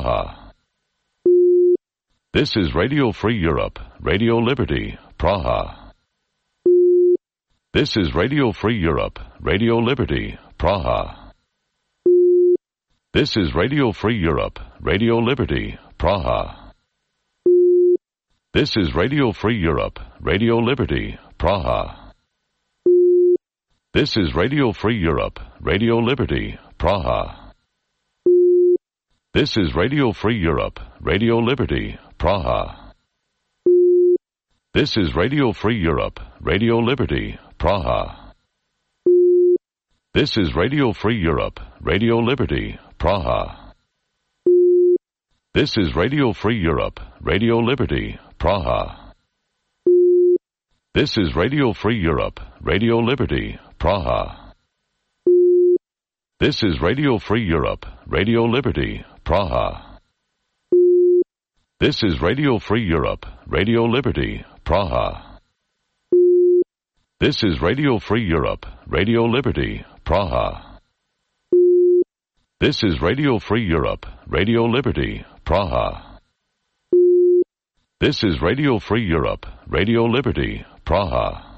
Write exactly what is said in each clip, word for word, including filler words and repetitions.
Praha. This is Radio Free Europe, Radio Liberty, Praha. This is Radio Free Europe, Radio Liberty, Praha. This is Radio Free Europe, Radio Liberty, Praha. This is Radio Free Europe, Radio Liberty, Praha. This is Radio Free Europe, Radio Liberty, Praha. This is Radio Free Europe, Radio Liberty, Praha. This is Radio Free Europe, Radio Liberty, Praha. This is Radio Free Europe, Radio Liberty, Praha. This is Radio Free Europe, Radio Liberty, Praha. This is Radio Free Europe, Radio Liberty, Praha. This is Radio Free Europe, Radio Liberty, Praha. This is Radio Free Europe, Radio Liberty, Praha. This is Radio Free Europe, Radio Liberty, Praha. This is Radio Free Europe, Radio Liberty, Praha. This is Radio Free Europe, Radio Liberty, Praha.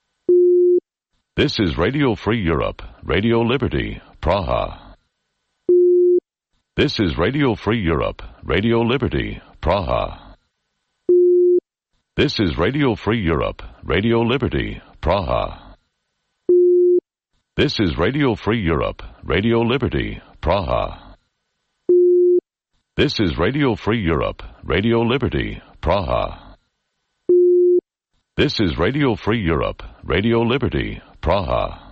This is Radio Free Europe, Radio Liberty, Praha. This is Radio Free Europe, Radio Liberty, Praha. This is Radio Free Europe, Radio Liberty, Praha. This is Radio Free Europe, Radio Liberty, Praha. This is Radio Free Europe, Radio Liberty, Praha. This is Radio Free Europe, Radio Liberty, Praha.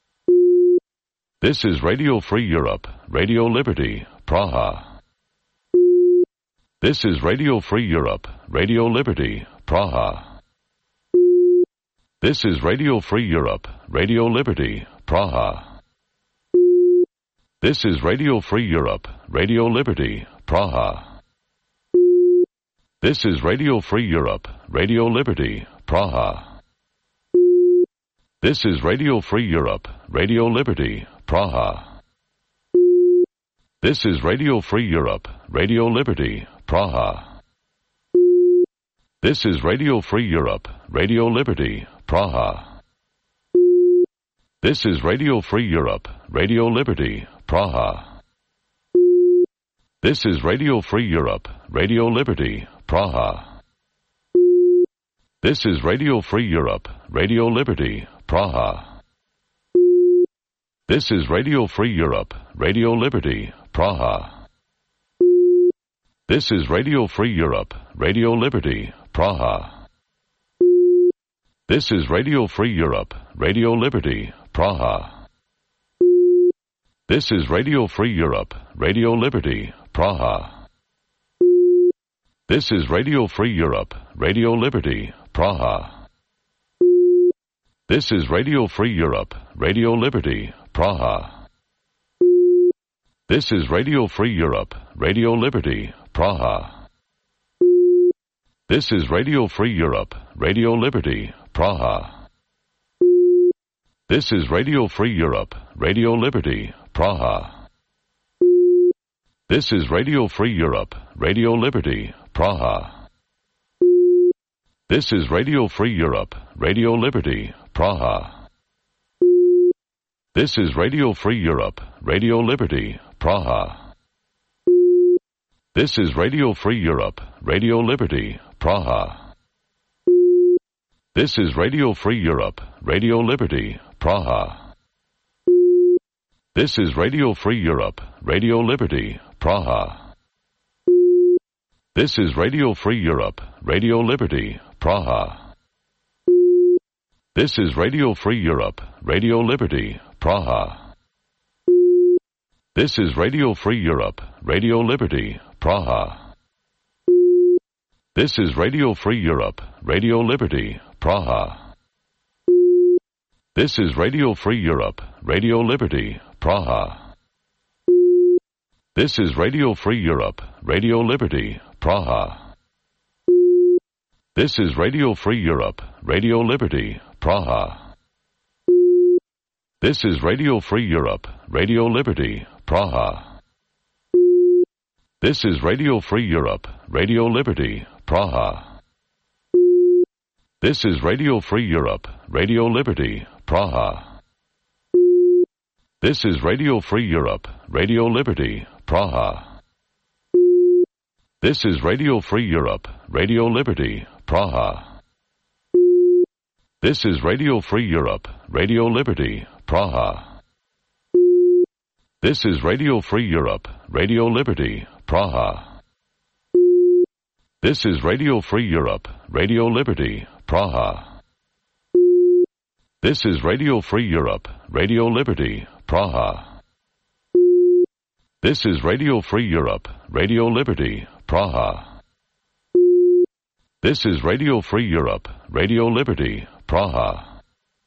This is Radio Free Europe, Radio Liberty, Praha. This is Radio Free Europe, Radio Liberty, Praha. This is Radio Free Europe, Radio Liberty, Praha. This is Radio Free Europe, Radio Liberty, Praha. This is Radio Free Europe, Radio Liberty, Praha. This is Radio Free Europe, Radio Liberty, Praha. This is Radio Free Europe, Radio Liberty, Praha. This is Radio Free Europe, Radio Liberty, Praha. This is Radio Free Europe, Radio Liberty, Praha. This is Radio Free Europe, Radio Liberty, Praha. This is Radio Free Europe, Radio Liberty, Praha. This is Radio Free Europe, Radio Liberty, Praha. This is Radio Free Europe, Radio Liberty, Praha. This is Radio Free Europe, Radio Liberty, Praha. This is Radio Free Europe, Radio Liberty, Praha. This is Radio Free Europe, Radio Liberty, Praha. This is Radio Free Europe, Radio Liberty, Praha. This is Radio Free Europe, Radio Liberty, Praha. This is Radio Free Europe, Radio Liberty, Praha. This is Radio Free Europe, Radio Liberty, Praha. This is Radio Free Europe, Radio Liberty, Praha. This is Radio Free Europe, Radio Liberty, Praha. This is Radio Free Europe, Radio Liberty, Praha. This is Radio Free Europe, Radio Liberty, Praha. This is Radio Free Europe, Radio Liberty, Praha. This is Radio Free Europe, Radio Liberty, Praha. This is Radio Free Europe, Radio Liberty, Praha. This is Radio Free Europe, Radio Liberty, Praha. This is Radio Free Europe, Radio Liberty, Praha. This is Radio Free Europe, Radio Liberty, Praha. This is Radio Free Europe, Radio Liberty, Praha. This is Radio Free Europe, Radio Liberty, Praha. This is Radio Free Europe, Radio Liberty, Praha. This is Radio Free Europe, Radio Liberty, Praha. This is Radio Free Europe, Radio Liberty, Praha. This is Radio Free Europe, Radio Liberty, Praha. This is Radio Free Europe, Radio Liberty, Praha. This is Radio Free Europe, Radio Liberty, Praha. This is Radio Free Europe, Radio Liberty, Praha. This is Radio Free Europe, Radio Liberty, Praha. This is Radio Free Europe, Radio Liberty, Praha. This is Radio Free Europe, Radio Liberty, Praha. This is Radio Free Europe, Radio Liberty, Praha. This is Radio Free Europe, Radio Liberty, Praha.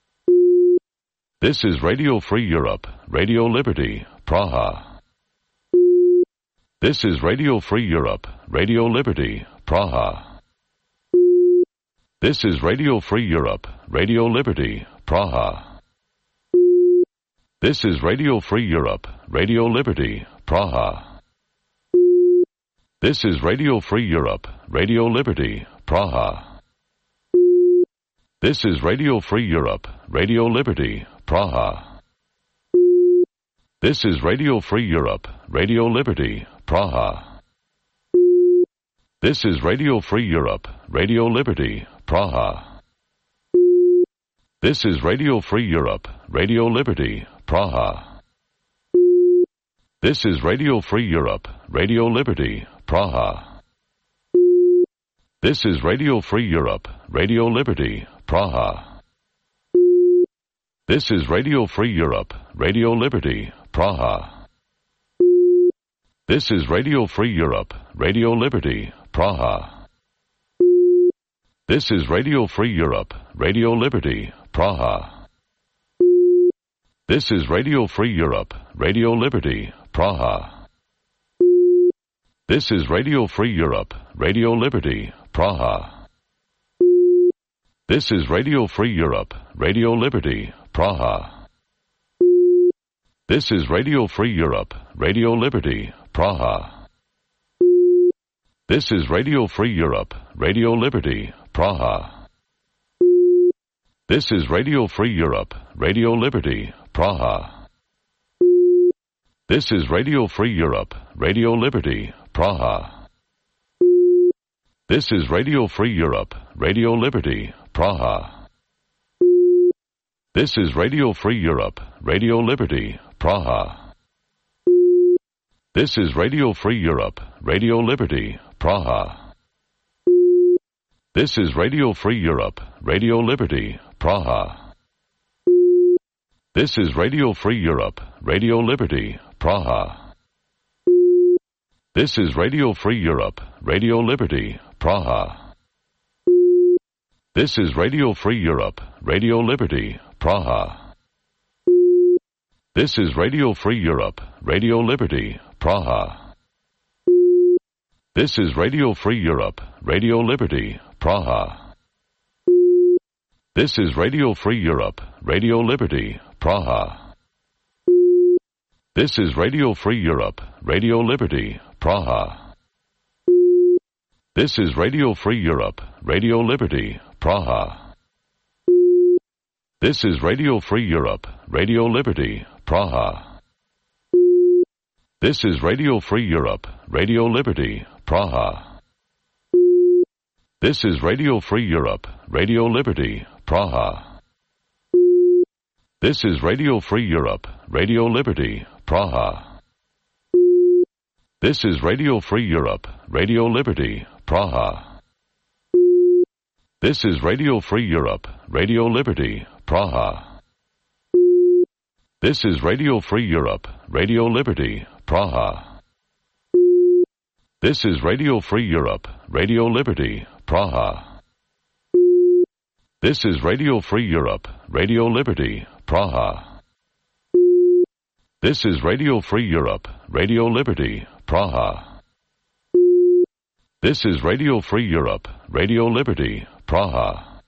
This is Radio Free Europe, Radio Liberty, Praha. This is Radio Free Europe, Radio Liberty, Praha. This is Radio Free Europe, Radio Liberty, Praha. This is Radio Free Europe, Radio Liberty, Praha. This is Radio Free Europe, Radio Liberty, Praha. This is Radio Free Europe, Radio Liberty, Praha. This is Radio Free Europe, Radio Liberty, Praha. This is Radio Free Europe, Radio Liberty, Praha. This is Radio Free Europe, Radio Liberty, Praha. This is Radio Free Europe, Radio Liberty, Praha. This is Radio Free Europe, Radio Liberty, Praha. This is Radio Free Europe, Radio Liberty, Praha. This is Radio Free Europe, Radio Liberty, Praha. This is Radio Free Europe, Radio Liberty, Praha. This is Radio Free Europe, Radio Liberty, Praha. This is Radio Free Europe, Radio Liberty, Praha. This is Radio Free Europe, Radio Liberty, Praha. This is Radio Free Europe, Radio Liberty, Praha. This is Radio Free Europe, Radio Liberty, Praha. This is Radio Free Europe, Radio Liberty, Praha. This is Radio Free Europe, Radio Liberty, Praha. This is Radio Free Europe, Radio Liberty, Praha. This is Radio Free Europe, Radio Liberty, Praha. This is Radio Free Europe, Radio Liberty, Praha. This is Radio Free Europe, Radio Liberty, Praha. This is Radio Free Europe, Radio Liberty, Praha. This is Radio Free Europe, Radio Liberty, Praha. This is Radio Free Europe, Radio Liberty, Praha. This is Radio Free Europe, Radio Liberty, Praha. This is Radio Free Europe, Radio Liberty, Praha. This is Radio Free Europe, Radio Liberty, Praha. This is Radio Free Europe, Radio Liberty, Praha. This is Radio Free Europe, Radio Liberty, Praha. This is Radio Free Europe, Radio Liberty, Praha. This is Radio Free Europe, Radio Liberty, Praha. This is Radio Free Europe, Radio Liberty, Praha. This is Radio Free Europe, Radio Liberty, Praha. This is Radio Free Europe, Radio Liberty, Praha. This is Radio Free Europe, Radio Liberty, Praha. This is Radio Free Europe, Radio Liberty, Praha. This is Radio Free Europe, Radio Liberty, Praha. This is Radio Free Europe, Radio Liberty, Praha. This is Radio Free Europe, Radio Liberty, Praha. This is Radio Free Europe, Radio Liberty, Praha.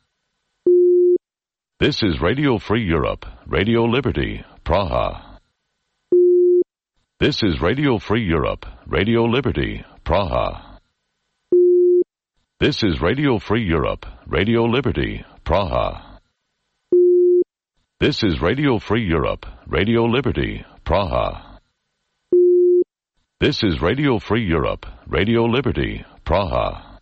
This is Radio Free Europe, Radio Liberty, Praha. This is Radio Free Europe, Radio Liberty, Praha. This is Radio Free Europe, Radio Liberty, Praha. This is Radio Free Europe, Radio Liberty, Praha. This is Radio Free Europe, Radio Liberty, Praha.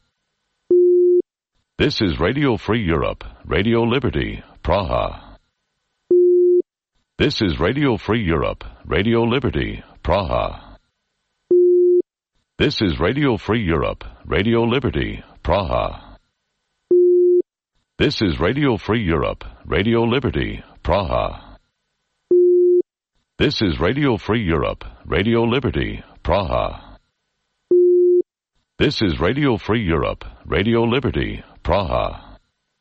This is Radio Free Europe, Radio Liberty, Praha. This is Radio Free Europe, Radio Liberty, Praha. This is Radio Free Europe, Radio Liberty, Praha. This is Radio Free Europe, Radio Liberty, Praha. This is Radio Free Europe, Radio Liberty, Praha. This is Radio Free Europe, Radio Liberty, Praha.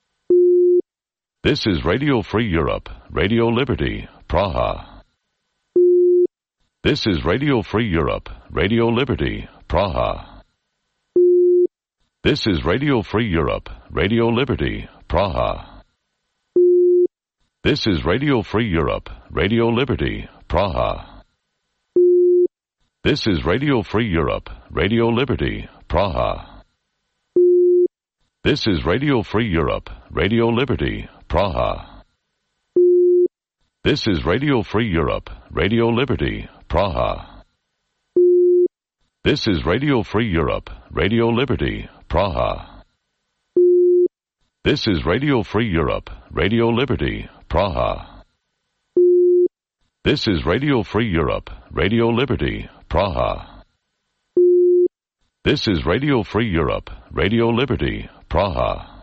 This is Radio Free Europe, Radio Liberty, Praha. This is Radio Free Europe, Radio Liberty, Praha. This is Radio Free Europe, Radio Liberty, Praha. This is Radio Free Europe, Radio Liberty, Praha. This is Radio Free Europe, Radio Liberty, Praha. This is Radio Free Europe, Radio Liberty, Praha. This is Radio Free Europe, Radio Liberty, Praha. This is Radio Free Europe, Radio Liberty, Praha. This is Radio Free Europe, Radio Liberty, Praha. This is Radio Free Europe, Radio Liberty, Praha. This is Radio Free Europe, Radio Liberty, Praha.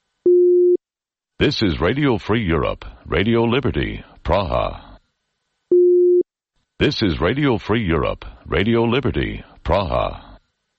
This is Radio Free Europe, Radio Liberty, Praha. This is Radio Free Europe, Radio Liberty, Praha.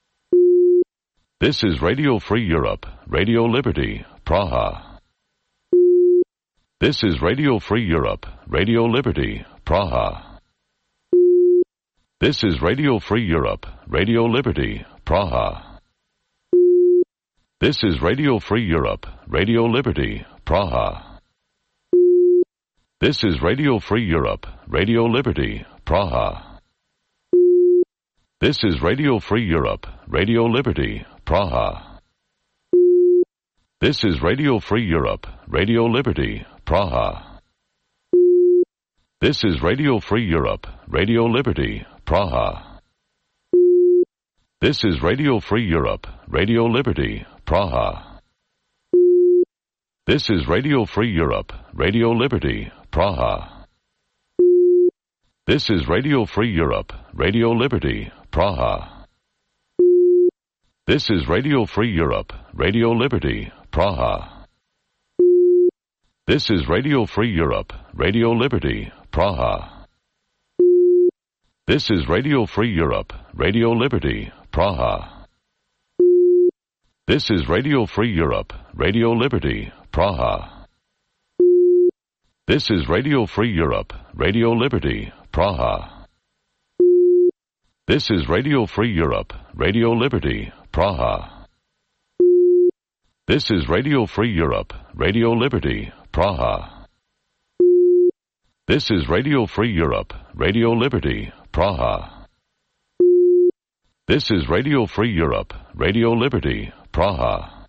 This is Radio Free Europe, Radio Liberty, Praha. This is Radio Free Europe, Radio Liberty, Praha. This is Radio Free Europe, Radio Liberty, Praha. This is Radio Free Europe, Radio Liberty, Praha. This is Radio Free Europe, Radio Liberty, Praha. This is Radio Free Europe, Radio Liberty, Praha. This is Radio Free Europe, Radio Liberty, Praha. This is Radio Free Europe, Radio Liberty, Praha. This is Radio Free Europe, Radio Liberty, Praha. This is Radio Free Europe, Radio Liberty, Praha. This is Radio Free Europe, Radio Liberty, Praha. This is Radio Free Europe, Radio Liberty, Praha. This is Radio Free Europe, Radio Liberty, Praha. This is Radio Free Europe, Radio Liberty, Praha. This is Radio Free Europe, Radio Liberty, Praha. This is Radio Free Europe, Radio Liberty, Praha. This is Radio Free Europe, Radio Liberty, Praha. This is Radio Free Europe, Radio Liberty, Praha. This is Radio Free Europe, Radio Liberty, Praha. This is Radio Free Europe, Radio Liberty, Praha.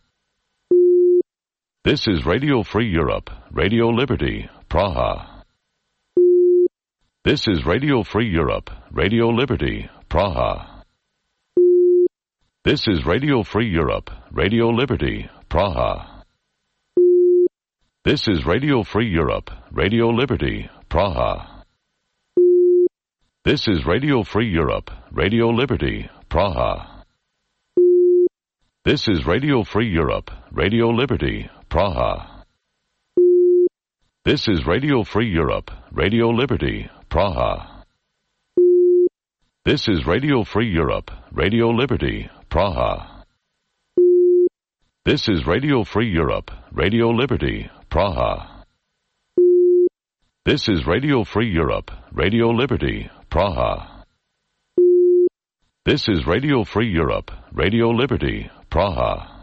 This is Radio Free Europe, Radio Liberty, Praha. This is Radio Free Europe, Radio Liberty, Praha. This is Radio Free Europe, Radio Liberty, Praha. This is Radio Free Europe, Radio Liberty, Praha. This is Radio Free Europe, Radio Liberty, Praha. This is Radio Free Europe, Radio Liberty, Praha. This is Radio Free Europe, Radio Liberty, Praha. This is Radio Free Europe, Radio Liberty, Praha. This is Radio Free Europe, Radio Liberty, Praha. This is Radio Free Europe, Radio Liberty, Praha. This is Radio Free Europe, Radio Liberty, Praha.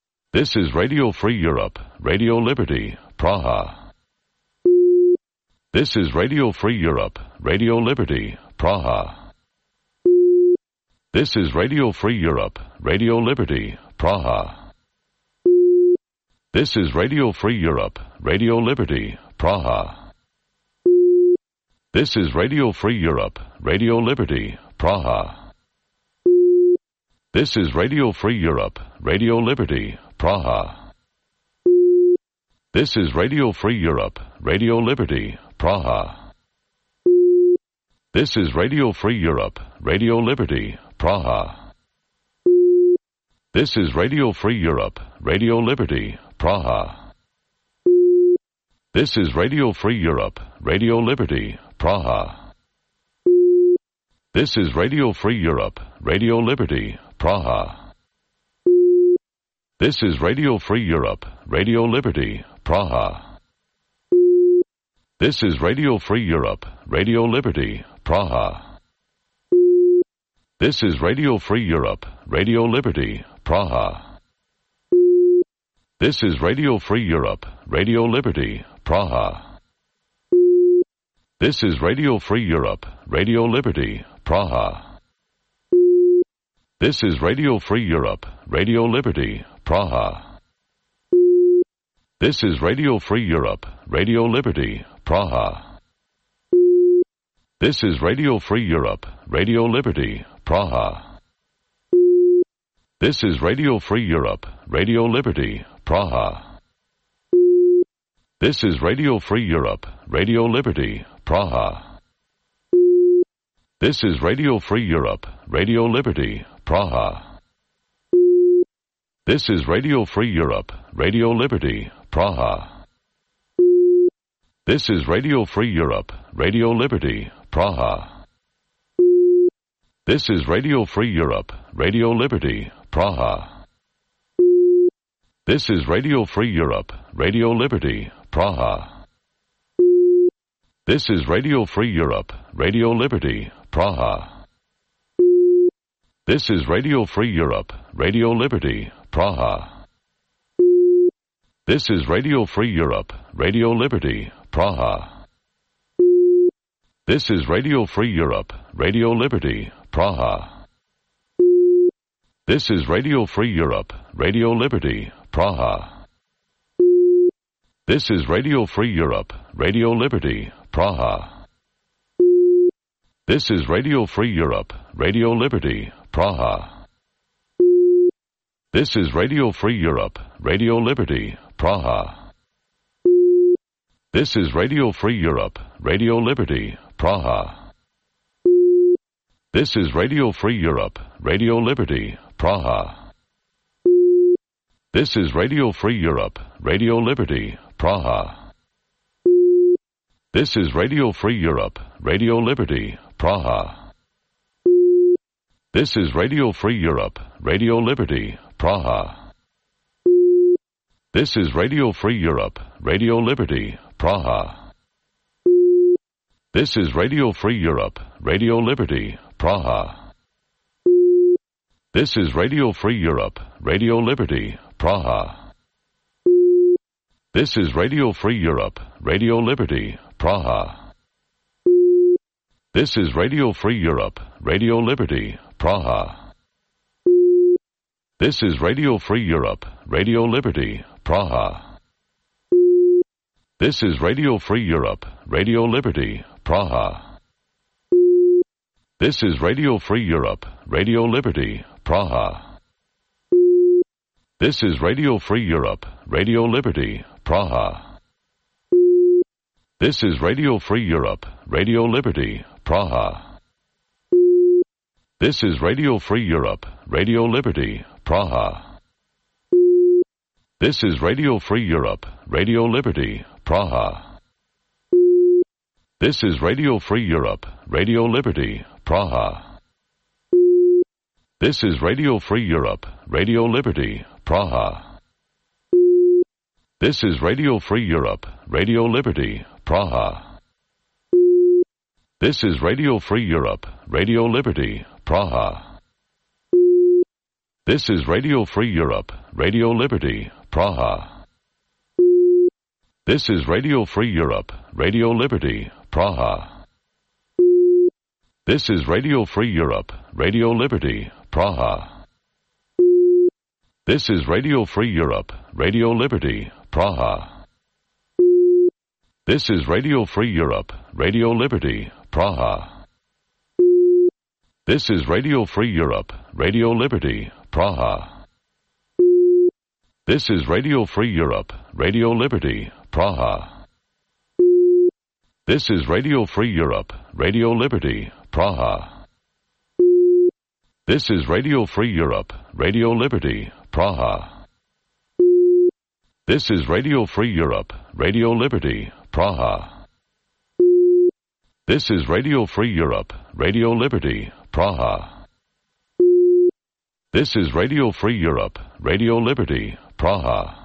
This is Radio Free Europe, Radio Liberty, Praha. This is Radio Free Europe, Radio Liberty, Praha. This is Radio Free Europe, Radio Liberty, Praha. This is Radio Free Europe, Radio Liberty, Praha. This is Radio Free Europe, Radio Liberty, Praha. This is Radio Free Europe, Radio Liberty, Praha. This is Radio Free Europe, Radio Liberty, Praha. This is Radio Free Europe, Radio Liberty, Praha. This is Radio Free Europe, Radio Liberty, Praha. This is Radio Free Europe, Radio Liberty, Praha. This is Radio Free Europe, Radio Liberty, Praha. This is Radio Free Europe, Radio Liberty, Praha. This is Radio Free Europe, Radio Liberty, Praha. This is Radio Free Europe, Radio Liberty, Praha. This is Radio Free Europe, Radio Liberty, Praha. This is Radio Free Europe, Radio Liberty, Praha. This is Radio Free Europe, Radio Liberty, Praha. This is Radio Free Europe, Radio Liberty, Praha. This is Radio Free Europe, Radio Liberty, Praha. This is Radio Free Europe, Radio Liberty, Praha. This is Radio Free Europe, Radio Liberty, Praha. This is Radio Free Europe, Radio Liberty, Praha. This is Radio Free Europe, Radio Liberty, Praha. This is Radio Free Europe, Radio Liberty, Praha. This is Radio Free Europe, Radio Liberty, Praha. This is Radio Free Europe, Radio Liberty, Praha. This is Radio Free Europe, Radio Liberty, Praha. This is Radio Free Europe, Radio Liberty, Praha. This is Radio Free Europe, Radio Liberty, Praha. This is Radio Free Europe, Radio Liberty, Praha. This is Radio Free Europe, Radio Liberty, Praha. This is Radio Free Europe, Radio Liberty, Praha. This is Radio Free Europe, Radio Liberty, Praha. This is Radio Free Europe, Radio Liberty, Praha. This is Radio Free Europe, Radio Liberty, Praha. This is Radio Free Europe, Radio Liberty, Praha. This is Radio Free Europe, Radio Liberty, Praha. This is Radio Free Europe, Radio Liberty, Praha. This is Radio Free Europe, Radio Liberty, Praha. This is Radio Free Europe, Radio Liberty, Praha. This is Radio Free Europe, Radio Liberty, Praha. This is Radio Free Europe, Radio Liberty, Praha. This is Radio Free Europe, Radio Liberty, Praha. This is Radio Free Europe, Radio Liberty, Praha. This is Radio Free Europe, Radio Liberty, Praha. This is Radio Free Europe, Radio Liberty, Praha. This is Radio Free Europe, Radio Liberty, Praha. This is Radio Free Europe, Radio Liberty, Praha. This is Radio Free Europe, Radio Liberty, Praha. This is Radio Free Europe, Radio Liberty, Praha. This is Radio Free Europe, Radio Liberty, Praha. This is Radio Free Europe, Radio Liberty, Praha. This is Radio Free Europe, Radio Liberty, Praha. This is Radio Free Europe, Radio Liberty, Praha. This is Radio Free Europe, Radio Liberty, Praha. This is Radio Free Europe, Radio Liberty, Praha. This is Radio Free Europe, Radio Liberty, Praha. This is Radio Free Europe, Radio Liberty, Praha. This is Radio Free Europe, Radio Liberty, Praha. This is Radio Free Europe, Radio Liberty, Praha. This is Radio Free Europe, Radio Liberty, Praha. This is Radio Free Europe, Radio Liberty, Praha. This is Radio Free Europe, Radio Liberty, Praha. This is Radio Free Europe, Radio Liberty, Praha. This is Radio Free Europe, Radio Liberty, Praha. This is Radio Free Europe, Radio Liberty, Praha. This is Radio Free Europe, Radio Liberty, Praha.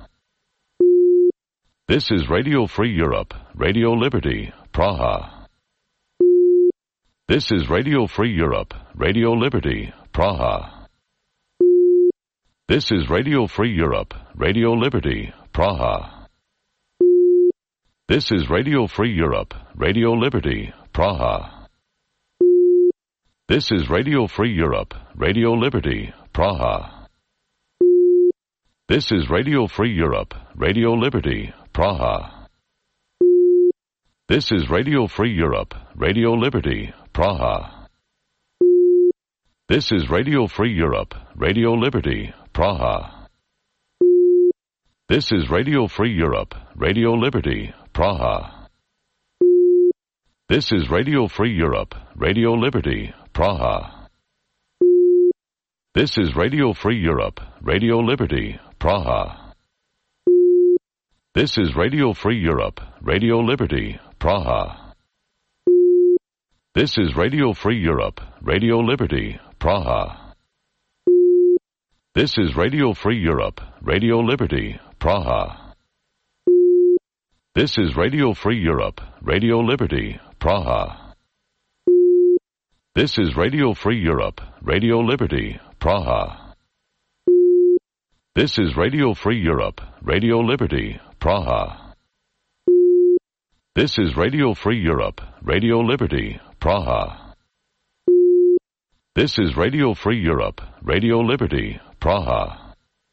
This is Radio Free Europe, Radio Liberty, Praha. This is Radio Free Europe, Radio Liberty, Praha. This is Radio Free Europe, Radio Liberty, Praha. This is Radio Free Europe, Radio Liberty, Praha. This is Radio Free Europe, Radio Liberty, Praha. This is Radio Free Europe, Radio Liberty, Praha. This is Radio Free Europe, Radio Liberty, Praha. This is Radio Free Europe, Radio Liberty, Praha. This is Radio Free Europe, Radio Liberty, Praha. This is Radio Free Europe, Radio Liberty, Praha. This is Radio Free Europe, Radio Liberty, Praha. This is Radio Free Europe, Radio Liberty, Praha. This is Radio Free Europe, Radio Liberty, Praha. This is Radio Free Europe, Radio Liberty, Praha. This is Radio Free Europe, Radio Liberty, Praha. This is Radio Free Europe, Radio Liberty, Praha. This is Radio Free Europe, Radio Liberty, Praha. This is Radio Free Europe, Radio Liberty, Praha. This is Radio Free Europe, Radio Liberty, Praha.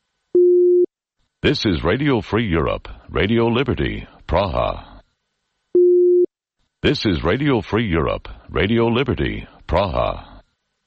This is Radio Free Europe, Radio Liberty, Praha. This is Radio Free Europe, Radio Liberty, Praha.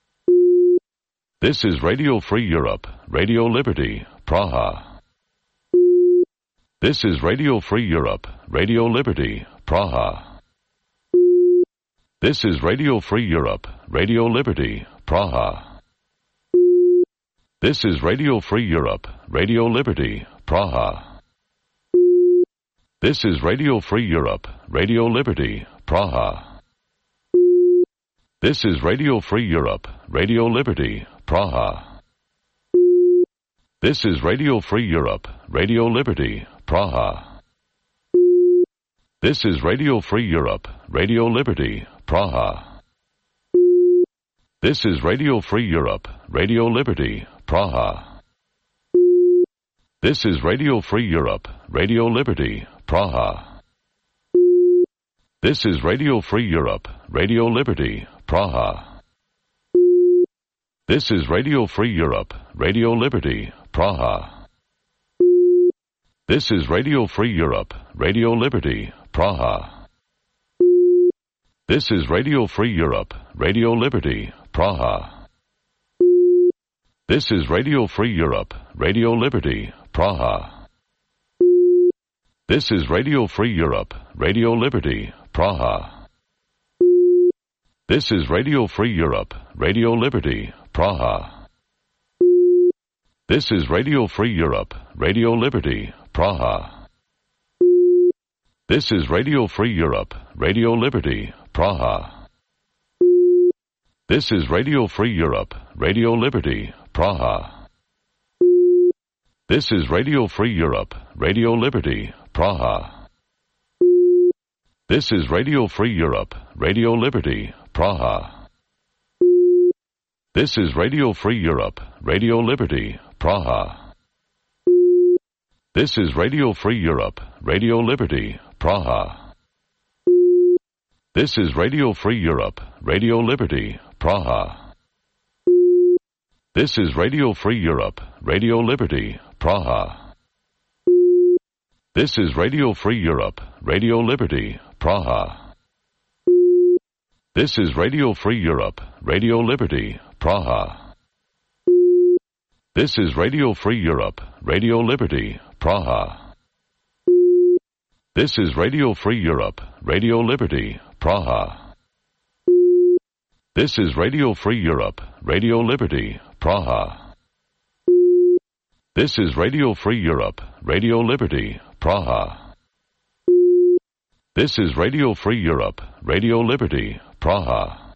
This is Radio Free Europe, Radio Liberty, Praha. This is Radio Free Europe, Radio Liberty, Praha. This is Radio Free Europe, Radio Liberty, Praha. This is Radio Free Europe, Radio Liberty, Praha. This is Radio Free Europe, Radio Liberty, Praha. This is Radio Free Europe, Radio Liberty, Praha. This is Radio Free Europe, Radio Liberty, Praha. This is Radio Free Europe, Radio Liberty, Praha. This is Radio Free Europe, Radio Liberty, Praha. This is Radio Free Europe, Radio Liberty, Praha. This is Radio Free Europe, Radio Liberty, Praha. This is Radio Free Europe, Radio Liberty, Praha. This is Radio Free Europe, Radio Liberty, Praha. This is Radio Free Europe, Radio Liberty, Praha. This is Radio Free Europe, Radio Liberty, Praha. This is Radio Free Europe, Radio Liberty, Praha. This is Radio Free Europe, Radio Liberty, Praha. This is Radio Free Europe, Radio Liberty, Praha. This is Radio Free Europe, Radio Liberty, Praha. This is Radio Free Europe, Radio Liberty, Praha. This is Radio Free Europe, Radio Liberty, Praha. This is Radio Free Europe, Radio Liberty, Praha. This is Radio Free Europe, Radio Liberty, Praha. This is Radio Free Europe, Radio Liberty, Praha. This is Radio Free Europe, Radio Liberty, Praha. This is Radio Free Europe, Radio Liberty, Praha. This is Radio Free Europe, Radio Liberty, Praha. This is Radio Free Europe, Radio Liberty, Praha. This is Radio Free Europe, Radio Liberty, Praha. This is Radio Free Europe, Radio Liberty, Praha. This is Radio Free Europe, Radio Liberty, Praha. This is Radio Free Europe, Radio Liberty, Praha. This is Radio Free Europe, Radio Liberty, Praha.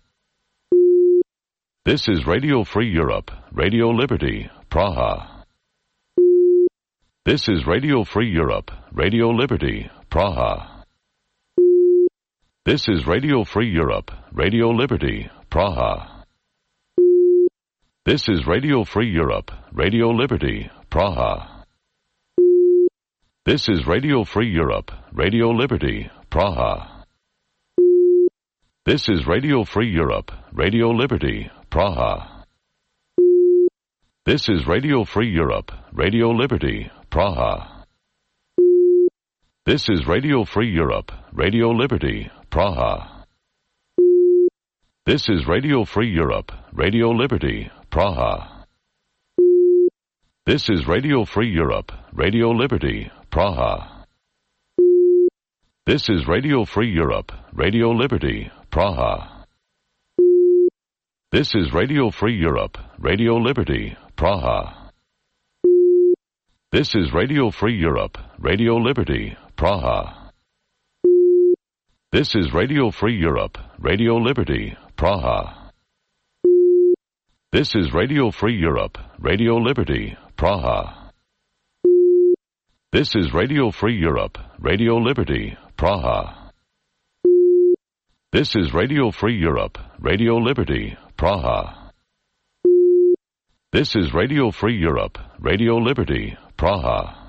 This is Radio Free Europe, Radio Liberty, Praha. This is Radio Free Europe, Radio Liberty, Praha. This is Radio Free Europe, Radio Liberty, Praha. This is Radio Free Europe, Radio Liberty, Praha. This is Radio Free Europe, Radio Liberty, Praha. This is Radio Free Europe, Radio Liberty, Praha. This is Radio Free Europe, Radio Liberty, Praha. This is Radio Free Europe, Radio Liberty, Praha. This is Radio Free Europe, Radio Liberty, Praha. This is Radio Free Europe, Radio Liberty, Praha. This is Radio Free Europe, Radio Liberty, Praha. This is Radio Free Europe, Radio Liberty, Praha. This is Radio Free Europe, Radio Liberty, Praha. This is Radio Free Europe, Radio Liberty, Praha. This is Radio Free Europe, Radio Liberty, Praha. This is Radio Free Europe, Radio Liberty, Praha. This is Radio Free Europe, Radio Liberty, Praha. This is Radio Free Europe, Radio Liberty, Praha.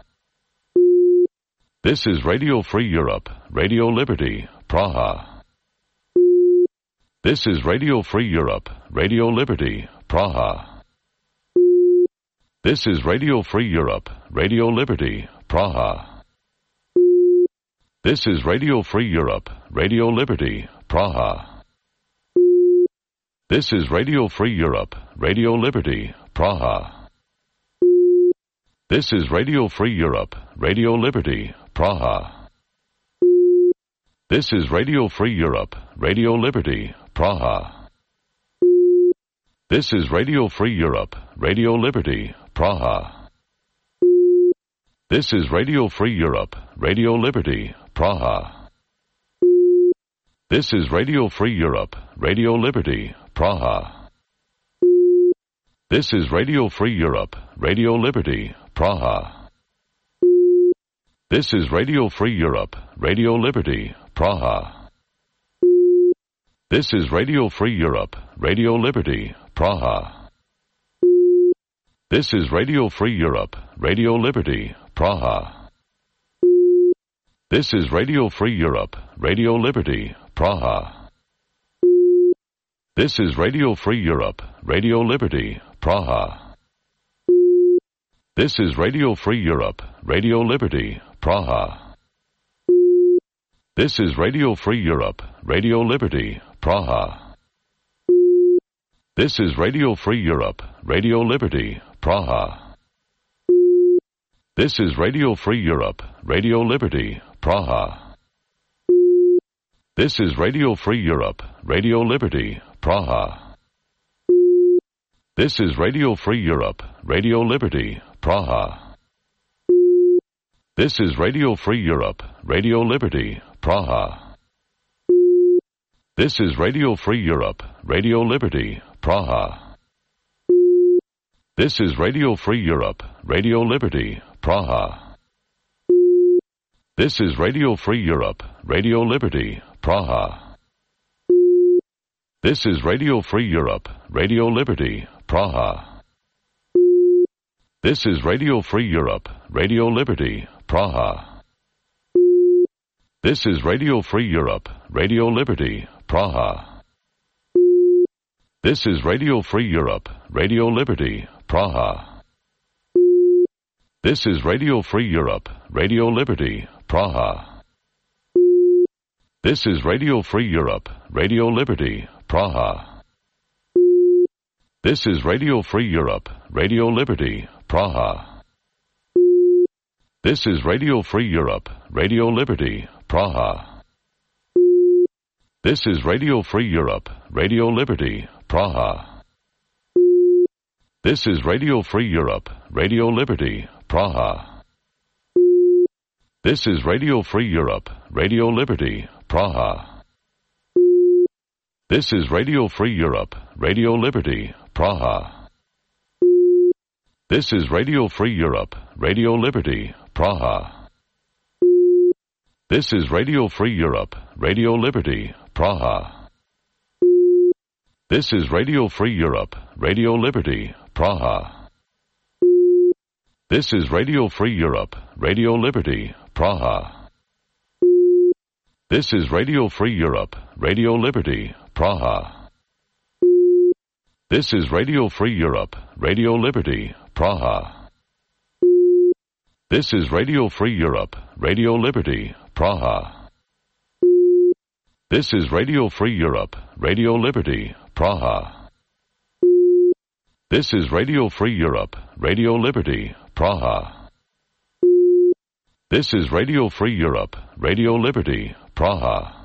This is Radio Free Europe, Radio Liberty, Praha. This is Radio Free Europe, Radio Liberty, Praha. This is Radio Free Europe, Radio Liberty, Praha. This is Radio Free Europe, Radio Liberty, Praha. This is Radio Free Europe, Radio Liberty, Praha. This is Radio Free Europe, Radio Liberty, Praha. This is Radio Free Europe, Radio Liberty, Praha. This is Radio Free Europe, Radio Liberty, Praha. This is Radio Free Europe, Radio Liberty, Praha. This is Radio Free Europe, Radio Liberty, Praha. This is Radio Free Europe, Radio Liberty, Praha. This is Radio Free Europe, Radio Liberty, Praha. This is Radio Free Europe, Radio Liberty, Praha. This is Radio Free Europe, Radio Liberty, Praha. This is Radio Free Europe, Radio Liberty, Praha. This is Radio Free Europe, Radio Liberty, Praha. This is Radio Free Europe, Radio Liberty, Praha. This is Radio Free Europe, Radio Liberty, Praha. This is Radio Free Europe, Radio Liberty, Praha. This is Radio Free Europe, Radio Liberty, Praha. This is Radio Free Europe, Radio Liberty, Praha. This is Radio Free Europe, Radio Liberty, Praha. This is Radio Free Europe, Radio Liberty, Praha. This is Radio Free Europe, Radio Liberty, Praha. This is Radio Free Europe, Radio Liberty, Praha. This is Radio Free Europe, Radio Liberty, Praha. This is Radio Free Europe, Radio Liberty, Praha. This is Radio Free Europe, Radio Liberty, Praha. This is Radio Free Europe, Radio Liberty, Praha. This is Radio Free Europe, Radio Liberty, Praha. This is Radio Free Europe, Radio Liberty, Praha. This is Radio Free Europe, Radio Liberty, Praha. This is Radio Free Europe, Radio Liberty, Praha. This is Radio Free Europe, Radio Liberty, Praha. This is Radio Free Europe, Radio Liberty, Praha. This is Radio Free Europe, Radio Liberty, Praha. This is Radio Free Europe, Radio Liberty, Praha. This is Radio Free Europe, Radio Liberty, Praha. This is Radio Free Europe, Radio Liberty, Praha. This is Radio Free Europe, Radio Liberty, Praha. This is Radio Free Europe, Radio Liberty, Praha. This is Radio Free Europe, Radio Liberty, Praha. This is Radio Free Europe, Radio Liberty, Praha. This is Radio Free Europe, Radio Liberty, Praha. This is Radio Free Europe, Radio Liberty, Praha. This is Radio Free Europe, Radio Liberty, Praha. This is Radio Free Europe, Radio Liberty, Praha. This is Radio Free Europe, Radio Liberty, Praha.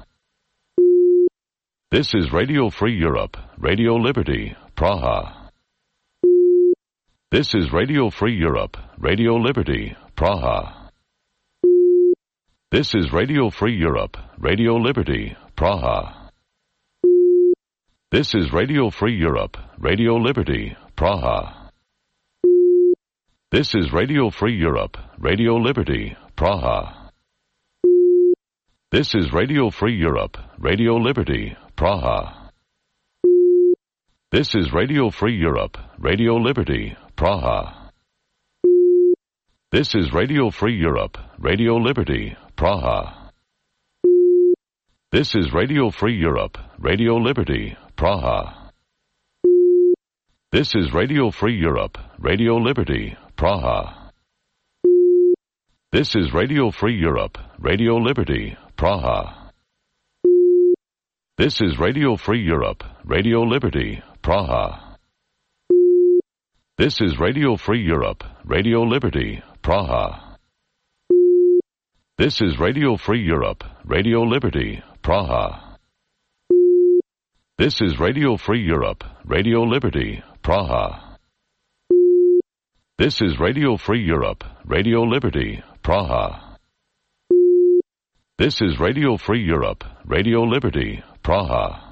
This is Radio Free Europe, Radio Liberty, Praha. This is Radio Free Europe, Radio Liberty, Praha. This is Radio Free Europe, Radio Liberty, Praha. This is Radio Free Europe, Radio Liberty, Praha. This is Radio Free Europe, Radio Liberty, Praha. This is Radio Free Europe, Radio Liberty, Praha. This is Radio Free Europe, Radio Liberty, Praha. This is Radio Free Europe, Radio Liberty, Praha. This is Radio Free Europe, Radio Liberty, Praha. This is Radio Free Europe, Radio Liberty, Praha. This is Radio Free Europe, Radio Liberty, Praha. This is Radio Free Europe, Radio Liberty, Praha. This is Radio Free Europe, Radio Liberty, Praha. This is Radio Free Europe, Radio Liberty, Praha. This is Radio Free Europe, Radio Liberty, Praha. This is Radio Free Europe, Radio Liberty, Praha. This is Radio Free Europe, Radio Liberty, Praha.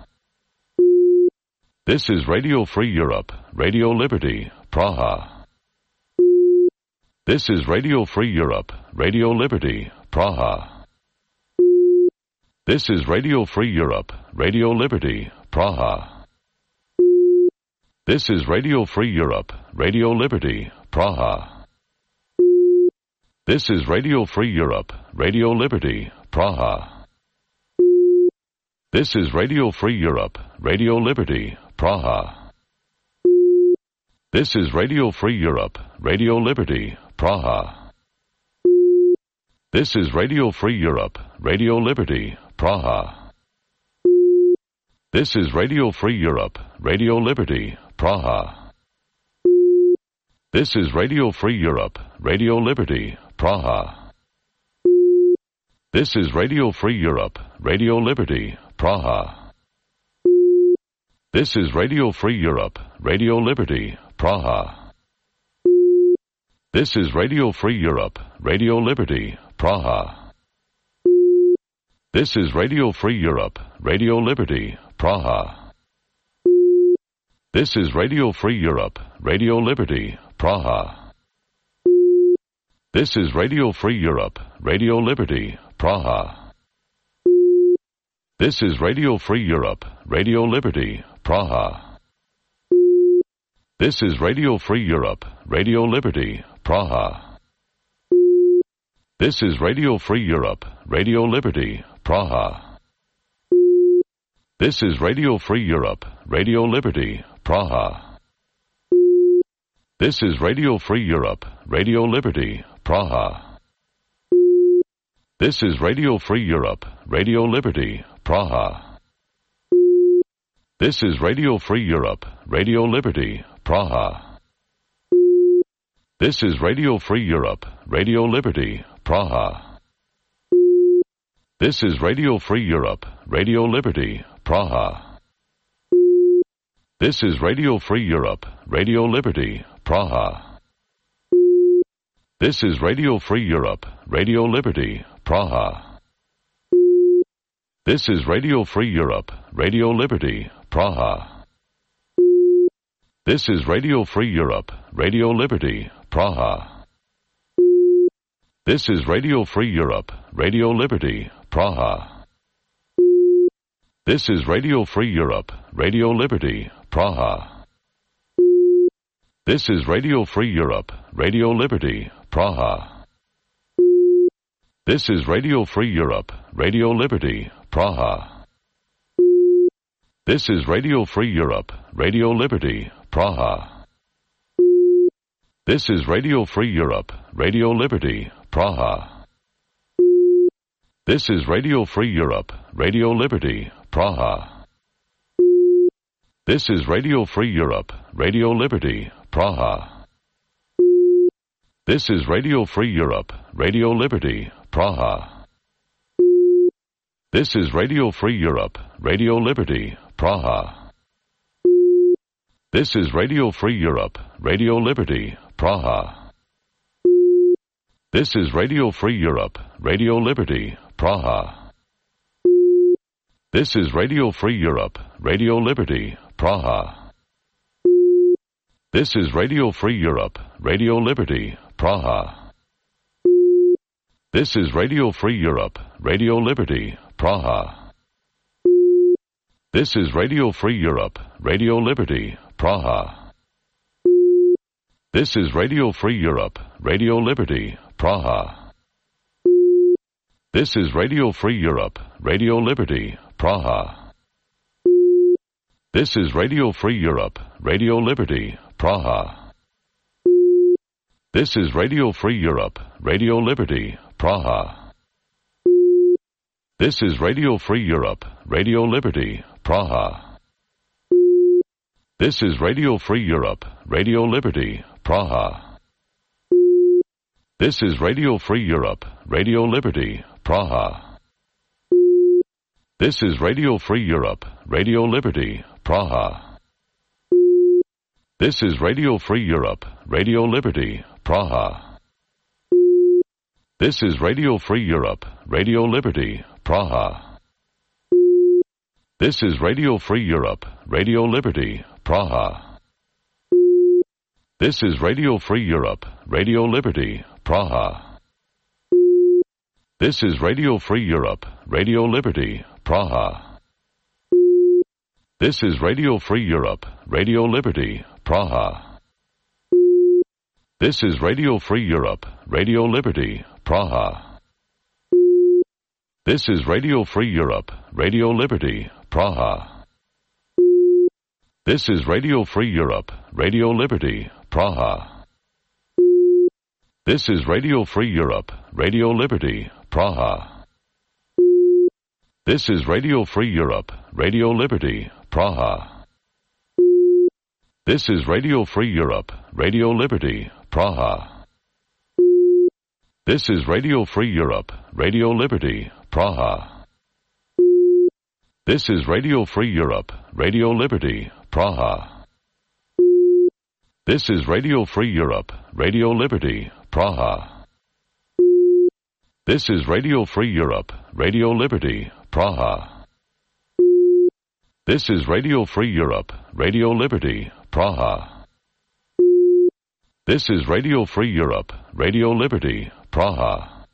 This is Radio Free Europe, Radio Liberty, Praha. This is Radio Free Europe, Radio Liberty, Praha. This is Radio Free Europe, Radio Liberty, Praha. This is Radio Free Europe, Radio Liberty, Praha. This is Radio Free Europe, Radio Liberty, Praha. This is Radio Free Europe, Radio Liberty, Praha. This is Radio Free Europe, Radio Liberty, Praha. This is Radio Free Europe, Radio Liberty, Praha. This is Radio Free Europe, Radio Liberty, Praha. This is Radio Free Europe, Radio Liberty, Praha. This is Radio Free Europe, Radio Liberty, Praha. This is Radio Free Europe, Radio Liberty, Praha. This is Radio Free Europe, Radio Liberty, Praha. This is Radio Free Europe, Radio Liberty, Praha. This is Radio Free Europe, Radio Liberty, Praha. This is Radio Free Europe, Radio Liberty, Praha. This is Radio Free Europe, Radio Liberty, Praha. This is Radio Free Europe, Radio Liberty, Praha. This is Radio Free Europe, Radio Liberty, Praha. This is Radio Free Europe, Radio Liberty, Praha. This is Radio Free Europe, Radio Liberty, Praha. This is Radio Free Europe, Radio Liberty, Praha. This is Radio Free Europe, Radio Liberty, Praha. This is Radio Free Europe, Radio Liberty, Praha. This is Radio Free Europe, Radio Liberty, Praha. This is Radio Free Europe, Radio Liberty, Praha. This is Radio Free Europe, Radio Liberty, Praha. This is Radio Free Europe, Radio Liberty, Praha. This is Radio Free Europe, Radio Liberty, Praha. This is Radio Free Europe, Radio Liberty, Praha. This is Radio Free Europe, Radio Liberty, Praha. This is Radio Free Europe, Radio Liberty, Praha. This is Radio Free Europe, Radio Liberty, Praha. This is Radio Free Europe, Radio Liberty, Praha. This is Radio Free Europe, Radio Liberty, Praha. This is Radio Free Europe, Radio Liberty, Praha. This is Radio Free Europe, Radio Liberty, Praha. This is Radio Free Europe, Radio Liberty, Praha. This is Radio Free Europe, Radio Liberty, Praha. This is Radio Free Europe, Radio Liberty, Praha. This is Radio Free Europe, Radio Liberty, Praha. This is Radio Free Europe, Radio Liberty, Praha. This is Radio Free Europe, Radio Liberty, Praha. This is Radio Free Europe, Radio Liberty, Praha. This is Radio Free Europe, Radio Liberty, Praha. This is Radio Free Europe, Radio Liberty, Praha. This is Radio Free Europe, Radio Liberty, Praha. This is Radio Free Europe, Radio Liberty, Praha. This is Radio Free Europe, Radio Liberty, Praha. This is Radio Free Europe, Radio Liberty, Praha. This is Radio Free Europe, Radio Liberty, Praha. This is Radio Free Europe, Radio Liberty, Praha. This is Radio Free Europe, Radio Liberty, Praha. This is Radio Free Europe, Radio Liberty, Praha. This is Radio Free Europe, Radio Liberty, Praha. This is Radio Free Europe, Radio Liberty, Praha. This is Radio Free Europe, Radio Liberty, Praha. This is Radio Free Europe, Radio Liberty, Praha. This is Radio Free Europe, Radio Liberty, Praha. This is Radio Free Europe, Radio Liberty, Praha. This is Radio Free Europe, Radio Liberty, Praha. This is Radio Free Europe, Radio Liberty, Praha. This is Radio Free Europe, Radio Liberty, Praha. This is Radio Free Europe, Radio Liberty, Praha. This is Radio Free Europe, Radio Liberty, Praha. This is Radio Free Europe, Radio Liberty, Praha. This is Radio Free Europe, Radio Liberty, Praha. This is Radio Free Europe, Radio Liberty, Praha. This is Radio Free Europe, Radio Liberty, Praha. This is Radio Free Europe, Radio Liberty, Praha. This is Radio Free Europe, Radio Liberty, Praha.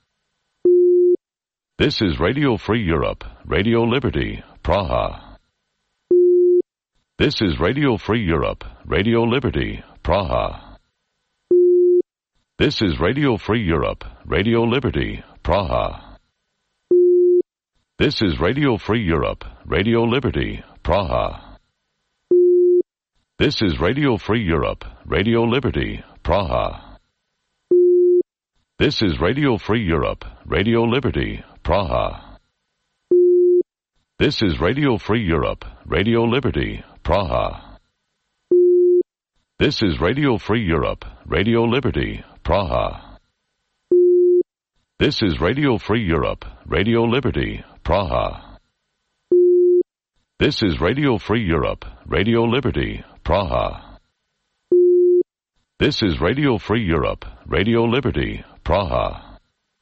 This is Radio Free Europe, Radio Liberty, Praha. This is Radio Free Europe, Radio Liberty, Praha. This is Radio Free Europe, Radio Liberty, Praha. This is Radio Free Europe, Radio Liberty, Praha. This is Radio Free Europe, Radio Liberty, Praha. This is Radio Free Europe, Radio Liberty, Praha. This is Radio Free Europe, Radio Liberty, Praha. This is Radio Free Europe, Radio Liberty, Praha. This is Radio Free Europe, Radio Liberty, Praha. This is Radio Free Europe, Radio Liberty, Praha. This is Radio Free Europe, Radio Liberty, Praha.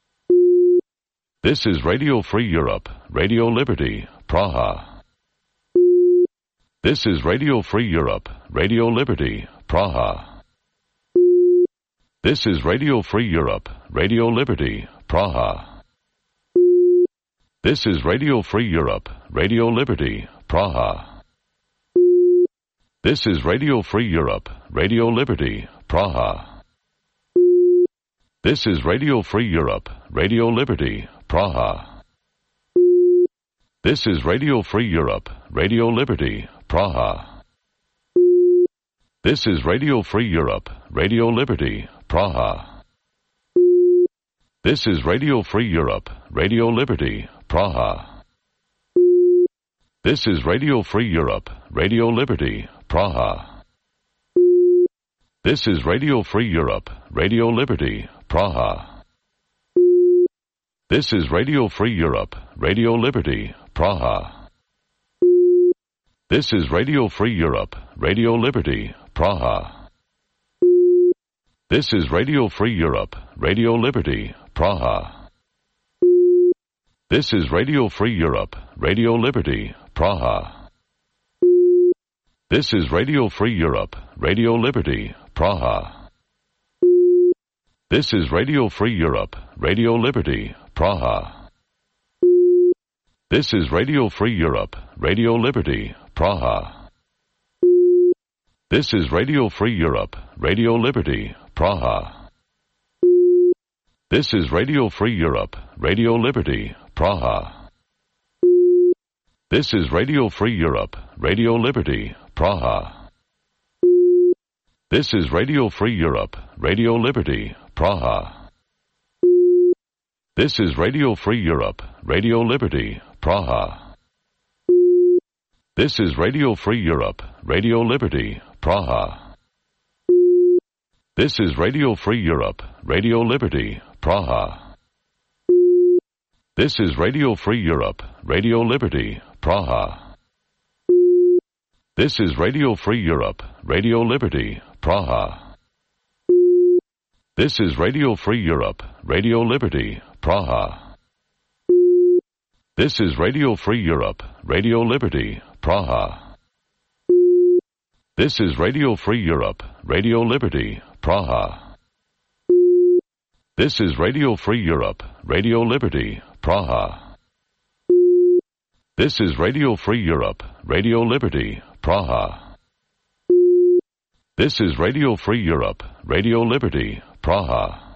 This is Radio Free Europe, Radio Liberty, Praha. This is Radio Free Europe, Radio Liberty, Praha. This is Radio Free Europe, Radio Liberty, Praha. This is Radio Free Europe, Radio Liberty, Praha. This is Radio Free Europe, Radio Liberty, Praha. This is Radio Free Europe, Radio Liberty, Praha. This is Radio Free Europe, Radio Liberty, Praha. This is Radio Free Europe, Radio Liberty, Praha. This is Radio Free Europe, Radio Liberty, Praha. This is Radio Free Europe, Radio Liberty, Praha. This is Radio Free Europe, Radio Liberty, Praha. This is Radio Free Europe, Radio Liberty, Praha. This is Radio Free Europe, Radio Liberty, Praha. This is Radio Free Europe, Radio Liberty, Praha. This is Radio Free Europe, Radio Liberty, Praha. This is Radio Free Europe, Radio Liberty, Praha. This is Radio Free Europe, Radio Liberty, Praha. This is Radio Free Europe, Radio Liberty, Praha. This is Radio Free Europe, Radio Liberty, Praha. This is Radio Free Europe, Radio Liberty, Praha. This is Radio Free Europe, Radio Liberty, Praha. This is Radio Free Europe, Radio Liberty, Praha. This is Radio Free Europe, Radio Liberty, Praha. This is Radio Free Europe, Radio Liberty, Praha. This is Radio Free Europe, Radio Liberty, Praha. This is Radio Free Europe, Radio Liberty, Praha. This is Radio Free Europe, Radio Liberty, Praha. This is Radio Free Europe, Radio Liberty, Praha. This is Radio Free Europe, Radio Liberty, Praha. This is Radio Free Europe, Radio Liberty, Praha. This is Radio Free Europe, Radio Liberty, Praha. This is Radio Free Europe, Radio Liberty, Praha. This is Radio Free Europe, Radio Liberty, Praha.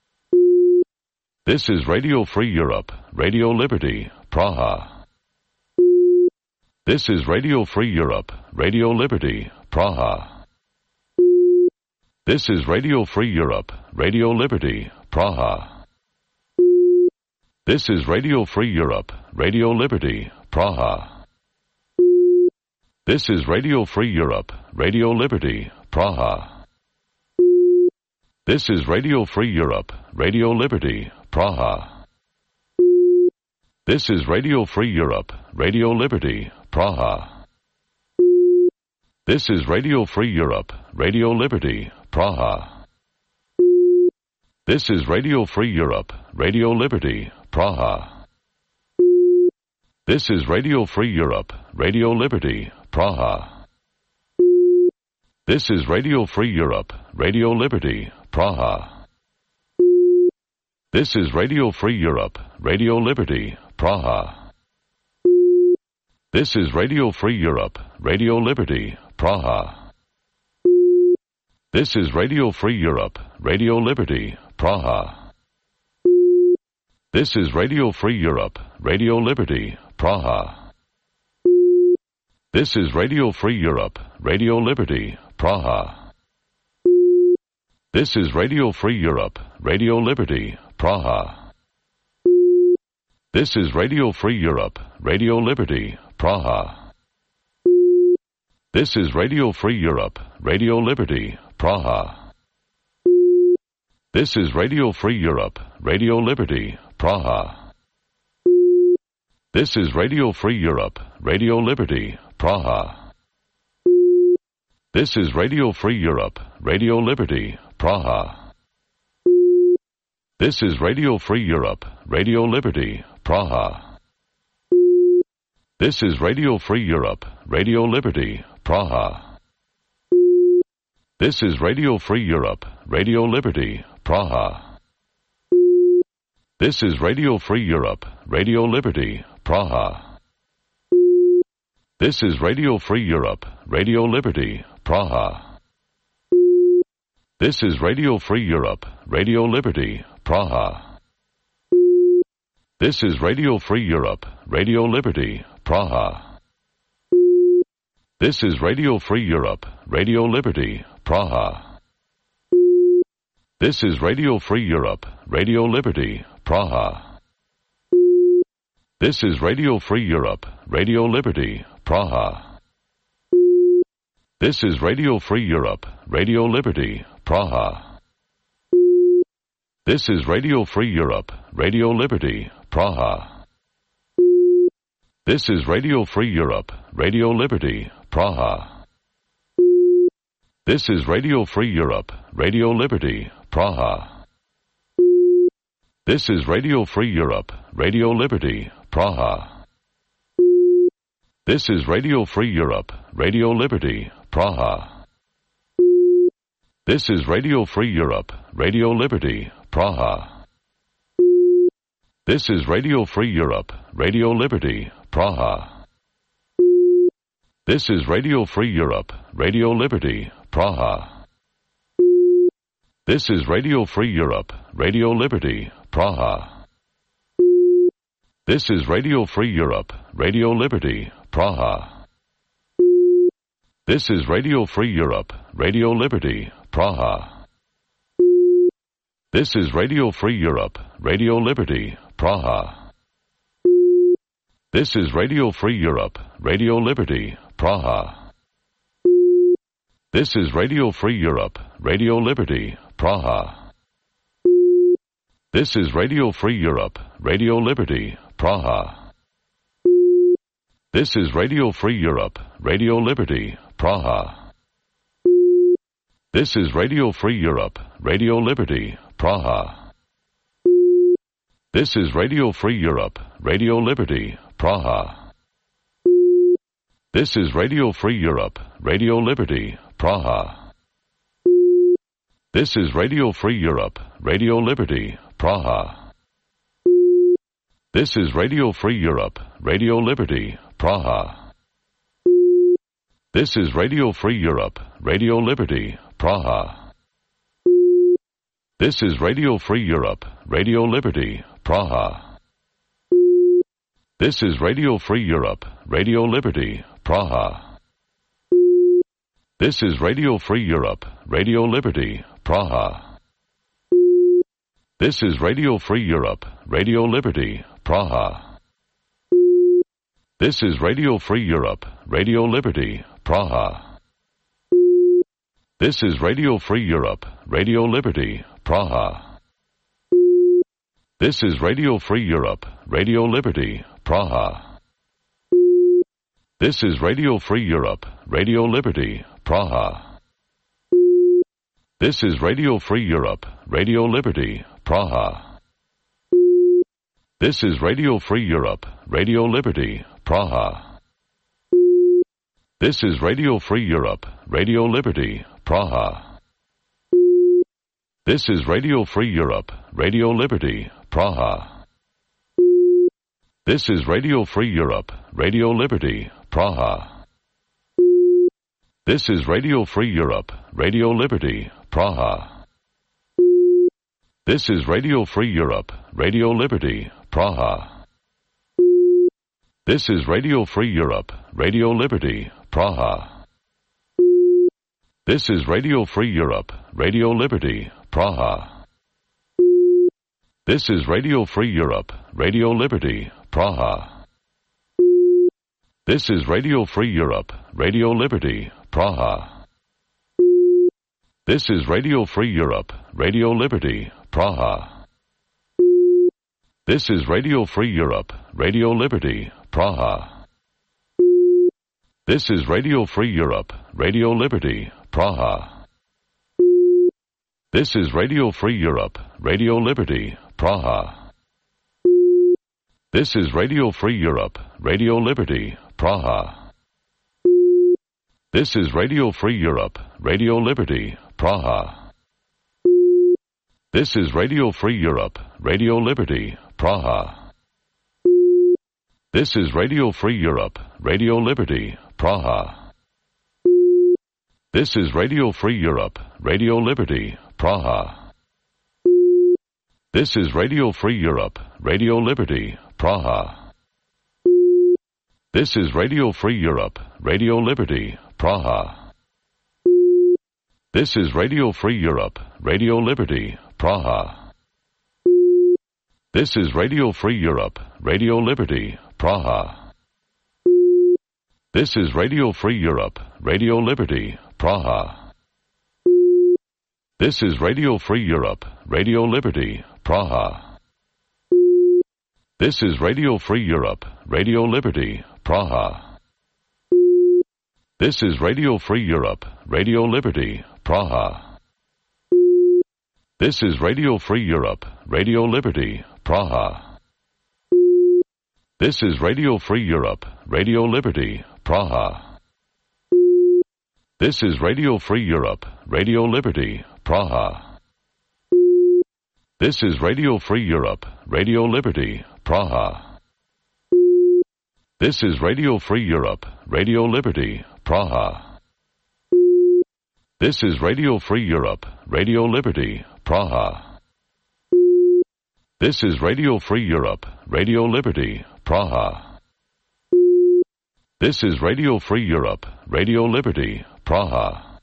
This is Radio Free Europe, Radio Liberty, Praha. This is Radio Free Europe, Radio Liberty, Praha. This is Radio Free Europe, Radio Liberty, Praha. This is Radio Free Europe, Radio Liberty, Praha. This is Radio Free Europe, Radio Liberty, Praha. This is Radio Free Europe, Radio Liberty, Praha. This is Radio Free Europe, Radio Liberty, Praha. This is Radio Free Europe, Radio Liberty, Praha. This is Radio Free Europe, Radio Liberty, Praha. This is Radio Free Europe, Radio Liberty, Praha. This is Radio Free Europe, Radio Liberty, Praha. This is Radio Free Europe, Radio Liberty, Praha. This is Radio Free Europe, Radio Liberty, Praha. This is Radio Free Europe, Radio Liberty, Praha. This is Radio Free Europe, Radio Liberty, Praha. This is Radio Free Europe, Radio Liberty, Praha. This is Radio Free Europe, Radio Liberty, Praha. This is Radio Free Europe, Radio Liberty, Praha. This is Radio Free Europe, Radio Liberty, Praha. This is Radio Free Europe, Radio Liberty, Praha. This is Radio Free Europe, Radio Liberty, Praha. This is Radio Free Europe, Radio Liberty, Praha. This is Radio Free Europe, Radio Liberty, Praha. This is Radio Free Europe, Radio Liberty, Praha. This is Radio Free Europe, Radio Liberty, Praha. This is Radio Free Europe, Radio Liberty, Praha. This is Radio Free Europe, Radio Liberty, Praha. This is Radio Free Europe, Radio Liberty, Praha. This is Radio Free Europe, Radio Liberty, Praha. This is Radio Free Europe, Radio Liberty, Praha. This is Radio Free Europe, Radio Liberty, Praha. This is Radio Free Europe, Radio Liberty, Praha. This is Radio Free Europe, Radio Liberty, Praha. This is Radio Free Europe, Radio Liberty, Praha. This is Radio Free Europe, Radio Liberty, Praha. This is Radio Free Europe, Radio Liberty, Praha. This is Radio Free Europe, Radio Liberty, Praha. This is Radio Free Europe, Radio Liberty, Praha. This is Radio Free Europe, Radio Liberty, Praha. This is Radio Free Europe, Radio Liberty, Praha. This is Radio Free Europe, Radio Liberty, Praha. This is Radio Free Europe, Radio Liberty, Praha. This is Radio Free Europe, Radio Liberty, Praha. This is Radio Free Europe, Radio Liberty, Praha. This is Radio Free Europe, Radio Liberty, Praha. This is Radio Free Europe, Radio Liberty, Praha. This is Radio Free Europe, Radio Liberty, Praha. This is Radio Free Europe, Radio Liberty, Praha. This is Radio Free Europe, Radio Liberty, Praha. This is Radio Free Europe, Radio Liberty, Praha. This is Radio Free Europe, Radio Liberty, Praha. This is Radio Free Europe, Radio Liberty, Praha. This is Radio Free Europe, Radio Liberty, Praha. This is Radio Free Europe, Radio Liberty, Praha. This is Radio Free Europe, Radio Liberty, Praha. This is Radio Free Europe, Radio Liberty, Praha. This is Radio Free Europe, Radio Liberty, Praha. This is Radio Free Europe, Radio Liberty, Praha. This is Radio Free Europe, Radio Liberty, Praha. This is Radio Free Europe, Radio Liberty, Praha. This is Radio Free Europe, Radio Liberty, Praha. This is Radio Free Europe, Radio Liberty, Praha. This is Radio Free Europe, Radio Liberty, Praha. This is Radio Free Europe, Radio Liberty, Praha. This is Radio Free Europe, Radio Liberty, Praha. This is Radio Free Europe, Radio Liberty, Praha. This is Radio Free Europe, Radio Liberty, Praha. This is Radio Free Europe, Radio Liberty, Praha. This is Radio Free Europe, Radio Liberty, Praha. This is Radio Free Europe, Radio Liberty, Praha. This is Radio Free Europe, Radio Liberty, Praha. This is Radio Free Europe, Radio Liberty, Praha. This is Radio Free Europe, Radio Liberty, Praha. This is Radio Free Europe, Radio Liberty, Praha. This is Radio Free Europe, Radio Liberty, Praha. This is Radio Free Europe, Radio Liberty, Praha. This is Radio Free Europe, Radio Liberty, Praha. This is Radio Free Europe, Radio Liberty, Praha. This is Radio Free Europe, Radio Liberty, Praha. This is Radio Free Europe, Radio Liberty, Praha. This is Radio Free Europe, Radio Liberty, Praha. This is Radio Free Europe, Radio Liberty, Praha. This is Radio Free Europe, Radio Liberty, Praha. This is Radio Free Europe, Radio Liberty, Praha. This is Radio Free Europe, Radio Liberty, Praha. This is Radio Free Europe, Radio Liberty, Praha. This is Radio Free Europe, Radio Liberty, Praha. This is Radio Free Europe, Radio Liberty, Praha. This is Radio Free Europe, Radio Liberty, Praha. This is Radio Free Europe, Radio Liberty, Praha. This is Radio Free Europe, Radio Liberty, Praha. This is Radio Free Europe, Radio Liberty, Praha. This is Radio Free Europe, Radio Liberty, Praha. This is Radio Free Europe, Radio Liberty, Praha. This is Radio Free Europe, Radio Liberty, Praha. This is Radio Free Europe, Radio Liberty, Praha. This is Radio Free Europe, Radio Liberty, Praha. This is Radio Free Europe, Radio Liberty, Praha. This is Radio Free Europe, Radio Liberty, Praha.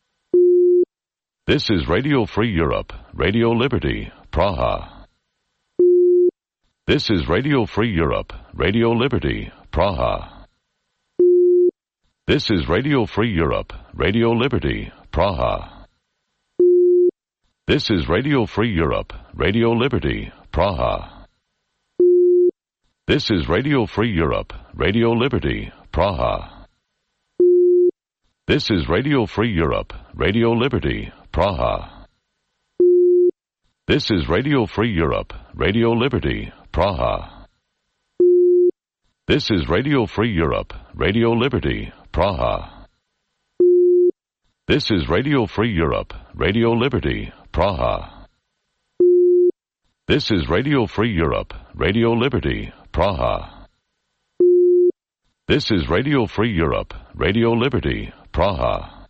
This is Radio Free Europe, Radio Liberty, Praha. This is Radio Free Europe, Radio Liberty, Praha. This is Radio Free Europe, Radio Liberty, Praha. This is Radio Free Europe, Radio Liberty, Praha. This is Radio Free Europe, Radio Liberty, Praha. This is Radio Free Europe, Radio Liberty, Praha. This is Radio Free Europe, Radio Liberty, Praha. This is Radio Free Europe, Radio Liberty, Praha. This is Radio Free Europe, Radio Liberty, Praha. This is Radio Free Europe, Radio Liberty, Praha. This is Radio Free Europe, Radio Liberty, Praha.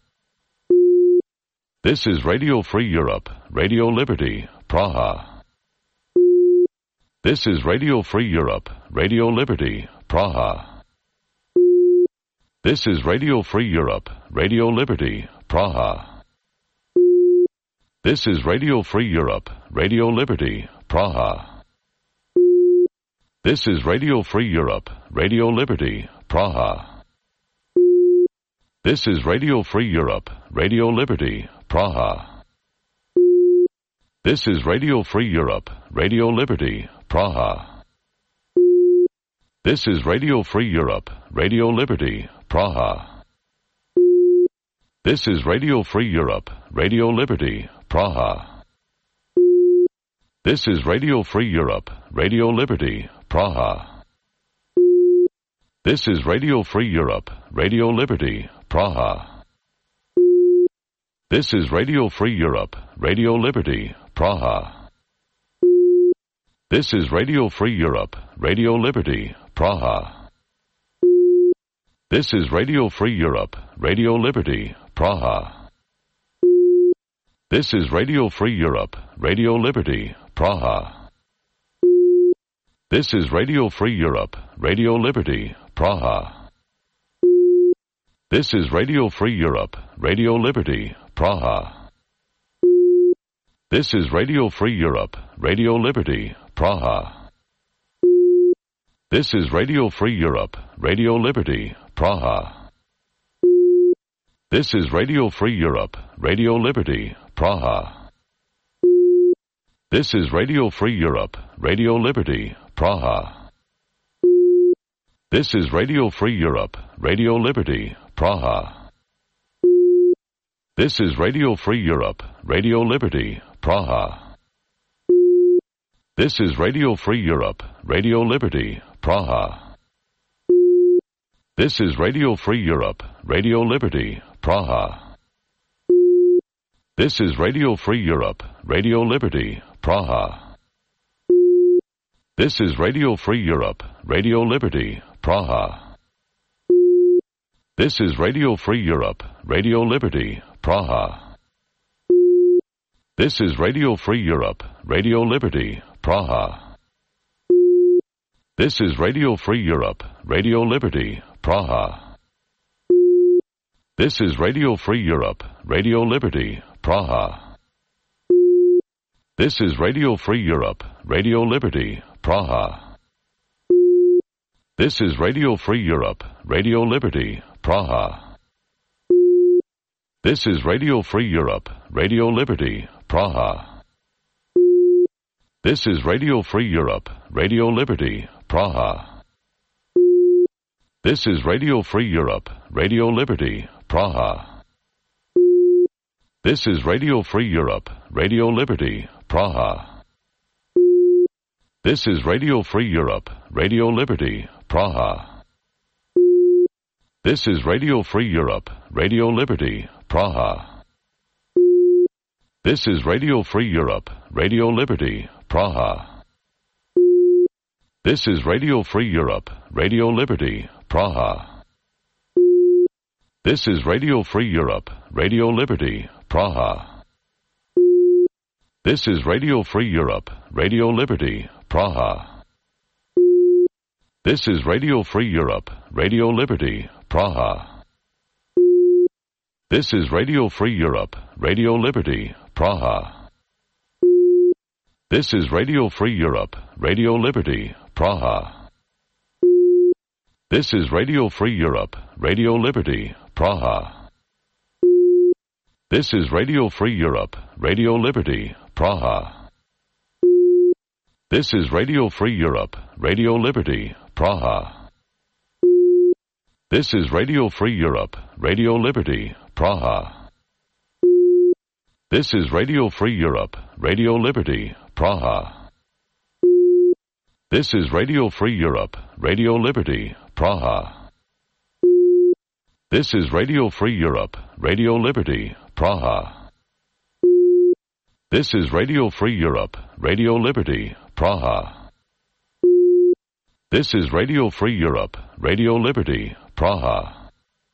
This is Radio Free Europe, Radio Liberty, Praha. This is Radio Free Europe, Radio Liberty, Praha. This is Radio Free Europe, Radio Liberty, Praha. This is Radio Free Europe, Radio Liberty, Praha. This is Radio Free Europe, Radio Liberty, Praha. This is Radio Free Europe, Radio Liberty, Praha. This is Radio Free Europe, Radio Liberty, Praha. This is Radio Free Europe, Radio Liberty, Praha. This is Radio Free Europe, Radio Liberty, Praha. This is Radio Free Europe, Radio Liberty, Praha. This is Radio Free Europe, Radio Liberty, Praha. This is Radio Free Europe, Radio Liberty, Praha. This is Radio Free Europe, Radio Liberty, Praha. This is Radio Free Europe, Radio Liberty, Praha. This is Radio Free Europe, Radio Liberty, Praha. This is Radio Free Europe, Radio Liberty, Praha. This is Radio Free Europe, Radio Liberty, Praha. This is Radio Free Europe, Radio Liberty, Praha. This is Radio Free Europe, Radio Liberty, Praha. This is Radio Free Europe, Radio Liberty, Praha. This is Radio Free Europe, Radio Liberty, Praha. This is Radio Free Europe, Radio Liberty, Praha. This is Radio Free Europe, Radio Liberty, Praha. This is Radio Free Europe, Radio Liberty, Praha. This is Radio Free Europe, Radio Liberty, Praha. This is Radio Free Europe, Radio Liberty, Praha. This is Radio Free Europe, Radio Liberty, Praha. This is Radio Free Europe, Radio Liberty, Praha. This is Radio Free Europe, Radio Liberty, Praha. This is Radio Free Europe, Radio Liberty, Praha. This is Radio Free Europe, Radio Liberty, Praha. This is Radio Free Europe, Radio Liberty, Praha. This is Radio Free Europe, Radio Liberty, Praha. This is Radio Free Europe, Radio Liberty, Praha. This is Radio Free Europe, Radio Liberty, Praha. This is Radio Free Europe, Radio Liberty, Praha. This is Radio Free Europe, Radio Liberty, Praha. This is Radio Free Europe, Radio Liberty, Praha. This is Radio Free Europe, Radio Liberty, Praha. This is Radio Free Europe, Radio Liberty, Praha. This is Radio Free Europe, Radio Liberty, Praha. This is Radio Free Europe, Radio Liberty, Praha. This is Radio Free Europe, Radio Liberty, Praha. This is Radio Free Europe, Radio Liberty, Praha. This is Radio Free Europe, Radio Liberty, Praha. This is Radio Free Europe, Radio Liberty, Praha. This is Radio Free Europe, Radio Liberty, Praha. This is Radio Free Europe, Radio Liberty, Praha. This is Radio Free Europe, Radio Liberty, Praha. This is Radio Free Europe, Radio Liberty, Praha. This is Radio Free Europe, Radio Liberty, Praha. This is Radio Free Europe, Radio Liberty, Praha. This is Radio Free Europe, Radio Liberty, Praha. This is Radio Free Europe, Radio Liberty, Praha. This is Radio Free Europe, Radio Liberty, Praha.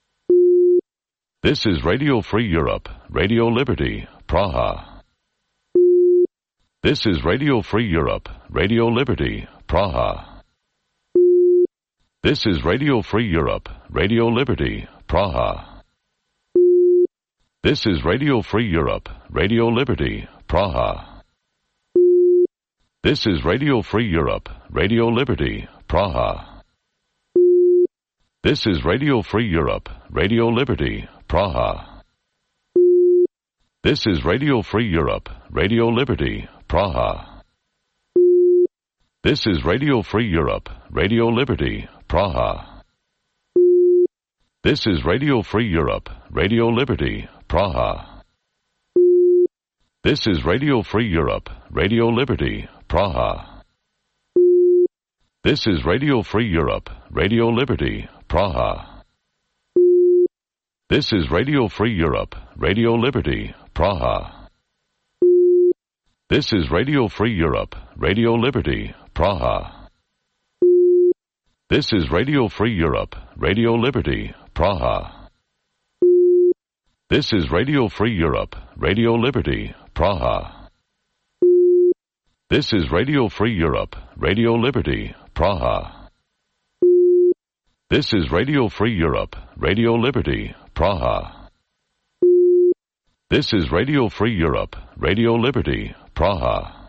This is Radio Free Europe, Radio Liberty, Praha. This is Radio Free Europe, Radio Liberty, Praha. This is Radio Free Europe, Radio Liberty, Praha. This is Radio Free Europe, Radio Liberty, Praha. This is Radio Free Europe, Radio Liberty, Praha. This is Radio Free Europe, Radio Liberty, Praha. This is Radio Free Europe, Radio Liberty, Praha. This is Radio Free Europe, Radio Liberty, Praha. This is Radio Free Europe, Radio Liberty, Praha. This is Radio Free Europe, Radio Liberty, Praha. This is Radio Free Europe, Radio Liberty, Praha. This is Radio Free Europe, Radio Liberty, Praha. This is Radio Free Europe, Radio Liberty, Praha. This is Radio Free Europe, Radio Liberty, Praha. This is Radio Free Europe, Radio Liberty, Praha. This is Radio Free Europe, Radio Liberty, Praha. This is Radio Free Europe, Radio Liberty, Praha. This is Radio Free Europe, Radio Liberty, Praha.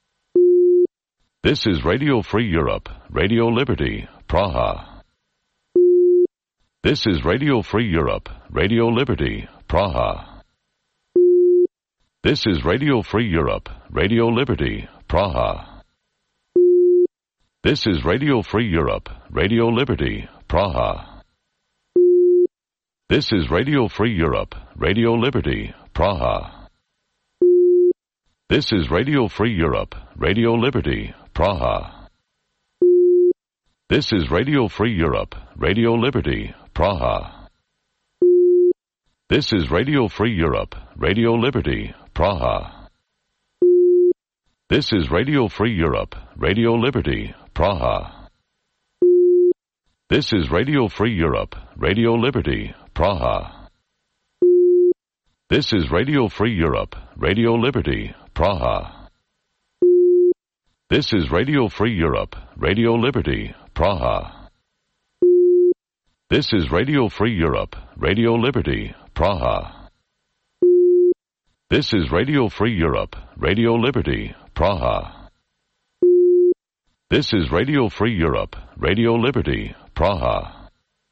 This is Radio Free Europe, Radio Liberty, Praha. This is Radio Free Europe, Radio Liberty, Praha. This is Radio Free Europe, Radio Liberty, Praha. This is Radio Free Europe, Radio Liberty, Praha. This is Radio Free Europe, Radio Liberty, Praha. This is Radio Free Europe, Radio Liberty, Praha. This is Radio Free Europe, Radio Liberty, Praha. This is Radio Free Europe, Radio Liberty, Praha. This is Radio Free Europe, Radio Liberty, Praha. This is Radio Free Europe, Radio Liberty, Praha. This is Radio Free Europe, Radio Liberty, Praha. This is Radio Free Europe, Radio Liberty, Praha. This is Radio Free Europe, Radio Liberty, Praha. This is Radio Free Europe, Radio Liberty, Praha. This is Radio Free Europe, Radio Liberty, Praha.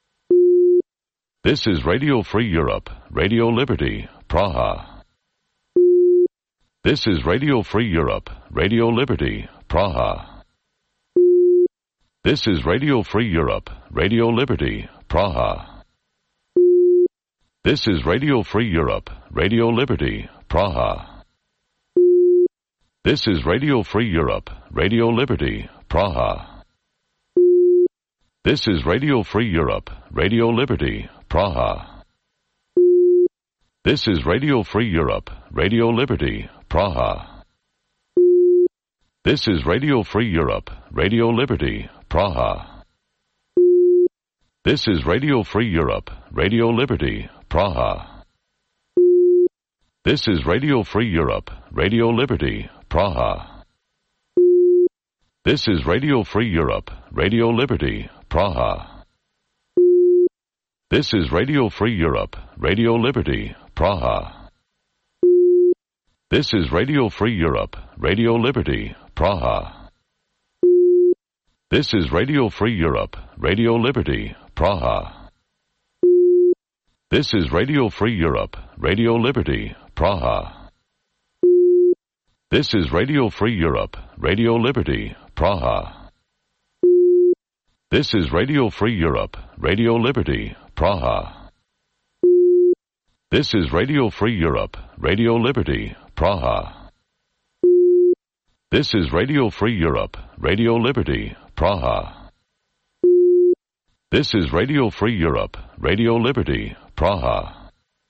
This is Radio Free Europe, Radio Liberty, Praha. This is Radio Free Europe, Radio Liberty, Praha. This is Radio Free Europe, Radio Liberty, Praha. This is Radio Free Europe, Radio Liberty, Praha. This is Radio Free Europe, Radio Liberty, Praha. This is Radio Free Europe, Radio Liberty, Praha. This is Radio Free Europe, Radio Liberty, Praha. This is Radio Free Europe, Radio Liberty, Praha. This is Radio Free Europe, Radio Liberty, Praha. This is Radio Free Europe, Radio Liberty, Praha. This is Radio Free Europe, Radio Liberty, Praha. This is Radio Free Europe, Radio Liberty, Praha. This is Radio Free Europe, Radio Liberty, Praha. This is Radio Free Europe, Radio Liberty, Praha. This is Radio Free Europe, Radio Liberty, Praha. This is Radio Free Europe, Radio Liberty, Praha. This is Radio Free Europe, Radio Liberty, Praha. This is Radio Free Europe, Radio Liberty, Praha. This is Radio Free Europe, Radio Liberty, Praha. This is Radio Free Europe, Radio Liberty, Praha.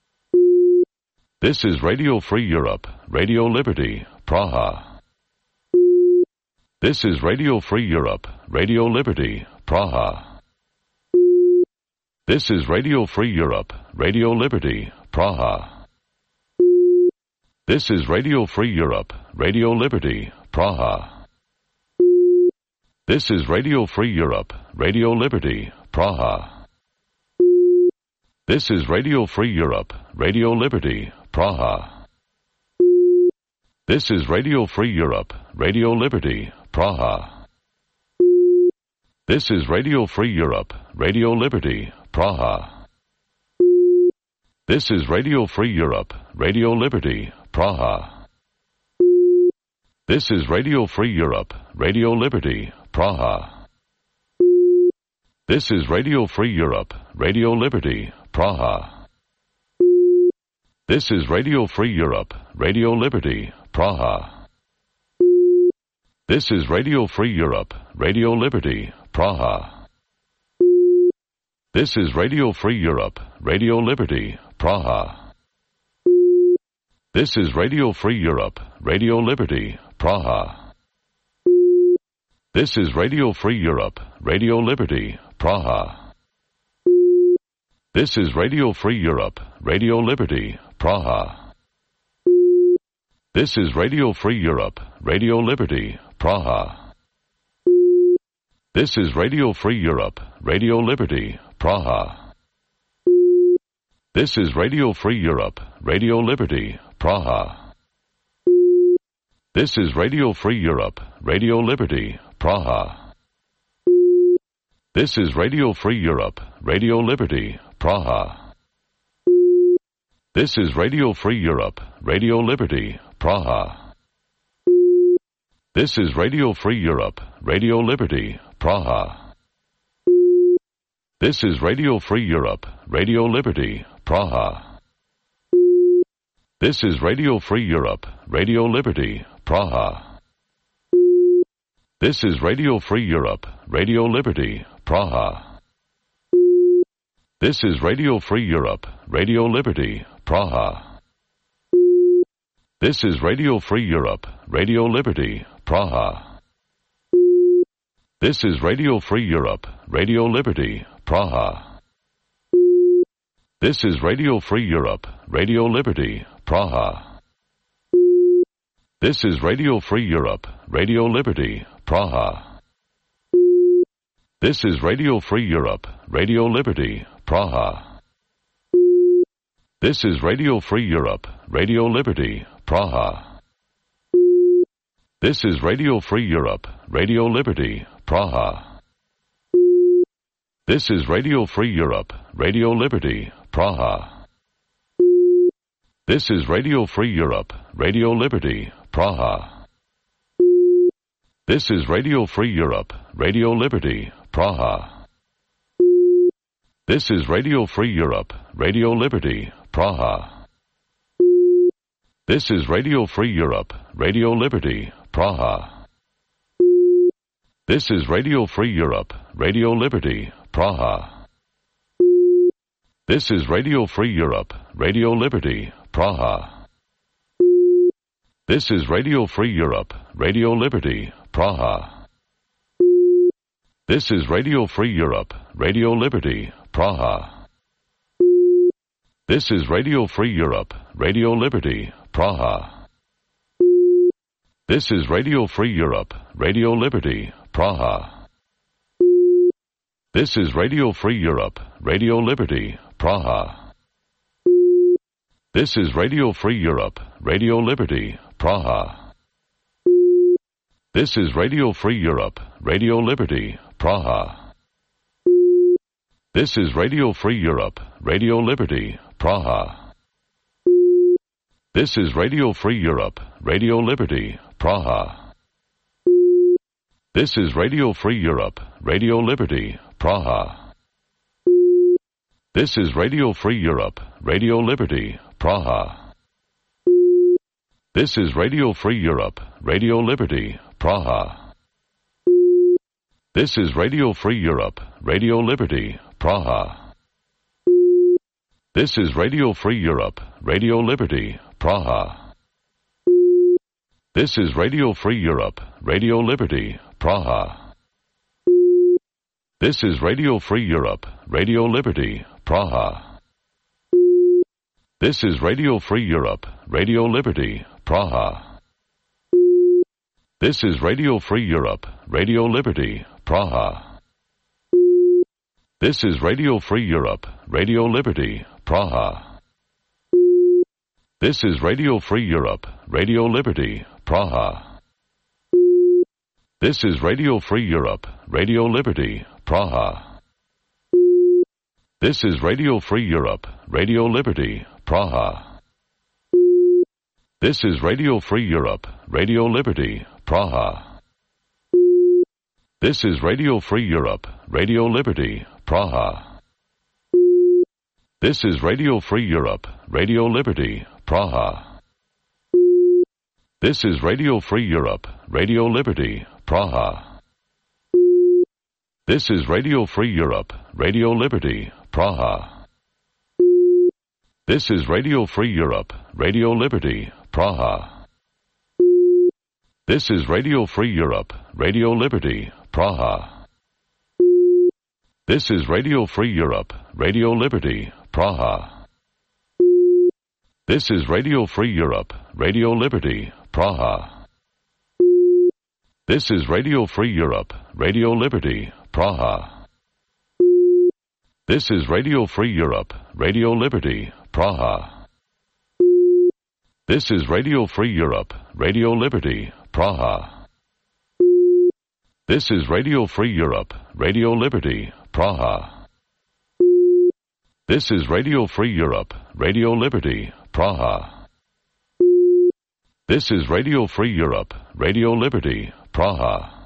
This is Radio Free Europe, Radio Liberty, Praha. This is Radio Free Europe, Radio Liberty, Praha. This is Radio Free Europe, Radio Liberty, Praha. This is Radio Free Europe, Radio Liberty, Praha. This is Radio Free Europe, Radio Liberty, Praha. This is Radio Free Europe, Radio Liberty, Praha. This is Radio Free Europe, Radio Liberty, Praha. This is Radio Free Europe, Radio Liberty, Praha. This is Radio Free Europe, Radio Liberty, Praha. This is Radio Free Europe, Radio Liberty, Praha. This is Radio Free Europe, Radio Liberty, Praha. This is Radio Free Europe, Radio Liberty, Praha. This is Radio Free Europe, Radio Liberty, Praha. This is Radio Free Europe, Radio Liberty, Praha. This is Radio Free Europe, Radio Liberty, Praha. This is Radio Free Europe, Radio Liberty, Praha. This is Radio Free Europe, Radio Liberty, Praha. This is Radio Free Europe, Radio Liberty, Praha. This is Radio Free Europe, Radio Liberty, Praha. This is Radio Free Europe, Radio Liberty, Praha. This is Radio Free Europe, Radio Liberty, Praha. This is Radio Free Europe, Radio Liberty, Praha. This is Radio Free Europe, Radio Liberty, Praha. This is Radio Free Europe, Radio Liberty, Praha. This is Radio Free Europe, Radio Liberty, Praha. This is Radio Free Europe, Radio Liberty, Praha. This is Radio Free Europe, Radio Liberty, Praha. This is Radio Free Europe, Radio Liberty, Praha. This is Radio Free Europe, Radio Liberty, Praha. This is Radio Free Europe, Radio Liberty, Praha. This is Radio Free Europe, Radio Liberty, Praha. This is Radio Free Europe, Radio Liberty, Praha. This is Radio Free Europe, Radio Liberty, Praha. This is Radio Free Europe, Radio Liberty, Praha. This is Radio Free Europe, Radio Liberty, Praha. This is Radio Free Europe, Radio Liberty, Praha. This is Radio Free Europe, Radio Liberty, Praha. This is Radio Free Europe, Radio Liberty, Praha. This is Radio Free Europe, Radio Liberty, Praha. This is Radio Free Europe, Radio Liberty, Praha. This is Radio Free Europe, Radio Liberty, Praha. This is Radio Free Europe, Radio Liberty, Praha. This is Radio Free Europe, Radio Liberty, Praha. This is Radio Free Europe, Radio Liberty, Praha. This is Radio Free Europe, Radio Liberty, Praha. This is Radio Free Europe, Radio Liberty, Praha. This is Radio Free Europe, Radio Liberty, Praha. This is Radio Free Europe, Radio Liberty, Praha. This is Radio Free Europe, Radio Liberty, Praha. This is Radio Free Europe, Radio Liberty, Praha. This is Radio Free Europe, Radio Liberty, Praha. This is Radio Free Europe, Radio Liberty, Praha. This is Radio Free Europe, Radio Liberty, Praha. This is Radio Free Europe, Radio Liberty, Praha. This is Radio Free Europe, Radio Liberty, Praha. This is Radio Free Europe, Radio Liberty, Praha. This is Radio Free Europe, Radio Liberty, Praha. This is Radio Free Europe, Radio Liberty, Praha. This is Radio Free Europe, Radio Liberty, Praha. This is Radio Free Europe, Radio Liberty, Praha. This is Radio Free Europe, Radio Liberty, Praha. This is Radio Free Europe, Radio Liberty, Praha. This is Radio Free Europe, Radio Liberty, Praha. This is Radio Free Europe, Radio Liberty, Praha. This is Radio Free Europe, Radio Liberty, Praha. This is Radio Free Europe, Radio Liberty, Praha. This is Radio Free Europe, Radio Liberty, Praha. This is Radio Free Europe, Radio Liberty, Praha. This is Radio Free Europe, Radio Liberty, Praha. This is Radio Free Europe, Radio Liberty, Praha. This is Radio Free Europe, Radio Liberty, Praha. This is Radio Free Europe, Radio Liberty, Praha. This is Radio Free Europe, Radio Liberty, Praha. This is Radio Free Europe, Radio Liberty, Praha. This is Radio Free Europe, Radio Liberty, Praha. This is Radio Free Europe, Radio Liberty, Praha. This is Radio Free Europe, Radio Liberty, Praha. This is Radio Free Europe, Radio Liberty, Praha. This is Radio Free Europe, Radio Liberty, Praha.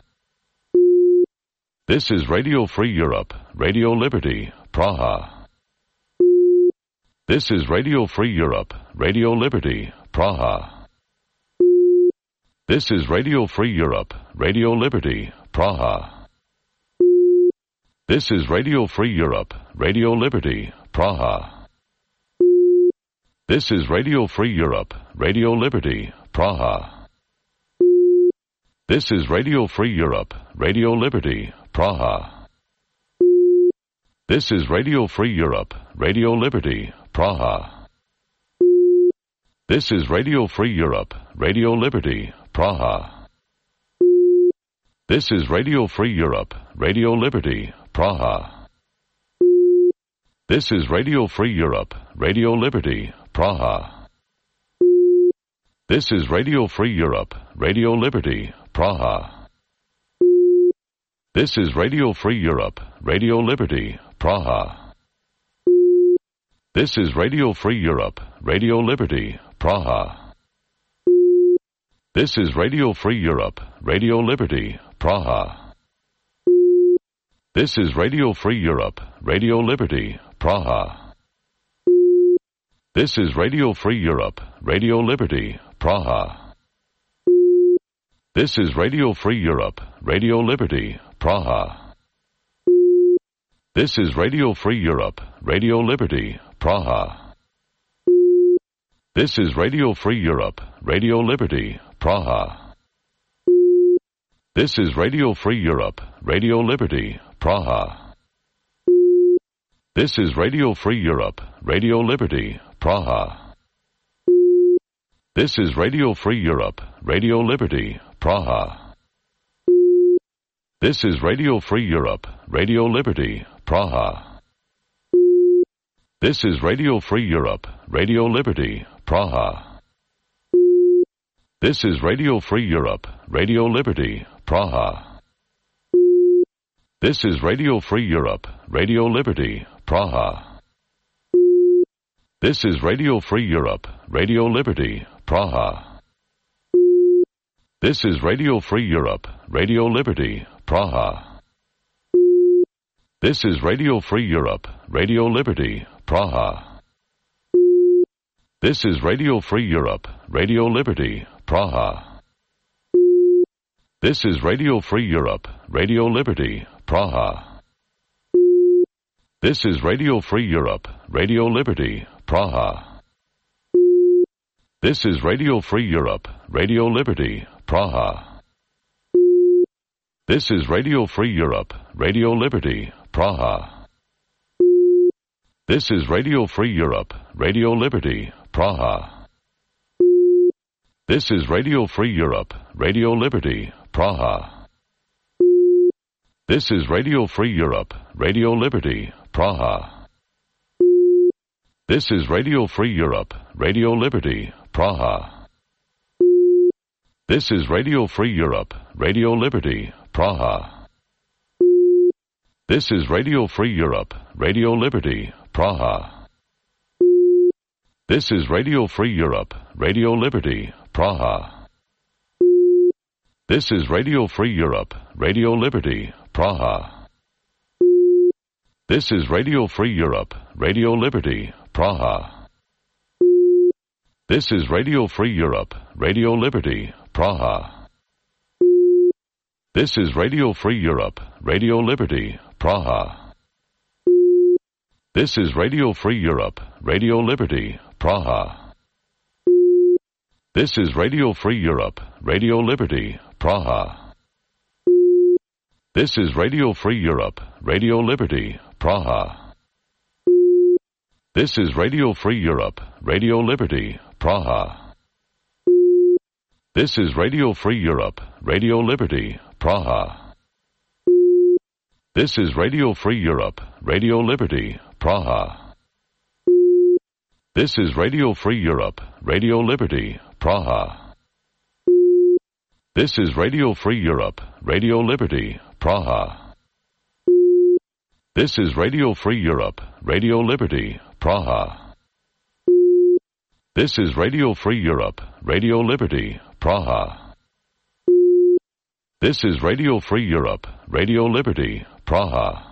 This is Radio Free Europe, Radio Liberty, Praha. This is Radio Free Europe, Radio Liberty, Praha. This is Radio Free Europe, Radio Liberty, Praha. This is Radio Free Europe, Radio Liberty, Praha. This is Radio Free Europe, Radio Liberty, Praha. This is Radio Free Europe, Radio Liberty, Praha. This is Radio Free Europe, Radio Liberty, Praha. This is Radio Free Europe, Radio Liberty, Praha. This is Radio Free Europe, Radio Liberty, Praha. This is Radio Free Europe, Radio Liberty, Praha. This is Radio Free Europe, Radio Liberty, Praha. This is Radio Free Europe, Radio Liberty, Praha. This is Radio Free Europe, Radio Liberty, Praha. This is Radio Free Europe, Radio Liberty, Praha. This is Radio Free Europe, Radio Liberty, Praha. This is Radio Free Europe, Radio Liberty, Praha. This is Radio Free Europe, Radio Liberty, Praha. This is Radio Free Europe, Radio Liberty, Praha. This is Radio Free Europe, Radio Liberty, Praha. This is Radio Free Europe, Radio Liberty, Praha. This is Radio Free Europe, Radio Liberty, Praha. This is Radio Free Europe, Radio Liberty, Praha. This is Radio Free Europe, Radio Liberty, Praha. This is Radio Free Europe, Radio Liberty, Praha. This is Radio Free Europe, Radio Liberty, Praha. This is Radio Free Europe, Radio Liberty, Praha. This is Radio Free Europe, Radio Liberty, Praha. This is Radio Free Europe, Radio Liberty, Praha. This is Radio Free Europe, Radio Liberty, Praha. This is Radio Free Europe, Radio Liberty, Praha. This is Radio Free Europe, Radio Liberty, Praha. This is Radio Free Europe, Radio Liberty, Praha. This is Radio Free Europe, Radio Liberty, Praha. This is Radio Free Europe, Radio Liberty, Praha. This is Radio Free Europe, Radio Liberty, Praha. This is Radio Free Europe, Radio Liberty, Praha. This is Radio Free Europe, Radio Liberty, Praha. This is Radio Free Europe, Radio Liberty, Praha. This is Radio Free Europe, Radio Liberty, Praha. This is Radio Free Europe, Radio Liberty, Praha. This is Radio Free Europe, Radio Liberty, Praha. This is Radio Free Europe, Radio Liberty, Praha. This is Radio Free Europe, Radio Liberty, Praha. This is Radio Free Europe, Radio Liberty, Praha. This is Radio Free Europe, Radio Liberty, Praha. This is Radio Free Europe, Radio Liberty, Praha. This is Radio Free Europe, Radio Liberty, Praha. This is Radio Free Europe, Radio Liberty, Praha. This is Radio Free Europe, Radio Liberty, Praha. This is Radio Free Europe, Radio Liberty, Praha. This is Radio Free Europe, Radio Liberty, Praha. This is Radio Free Europe, Radio Liberty, Praha. This is Radio Free Europe, Radio Liberty, Praha. This is Radio Free Europe, Radio Liberty, Praha. This is Radio Free Europe, Radio Liberty, Praha. This is Radio Free Europe, Radio Liberty, Praha.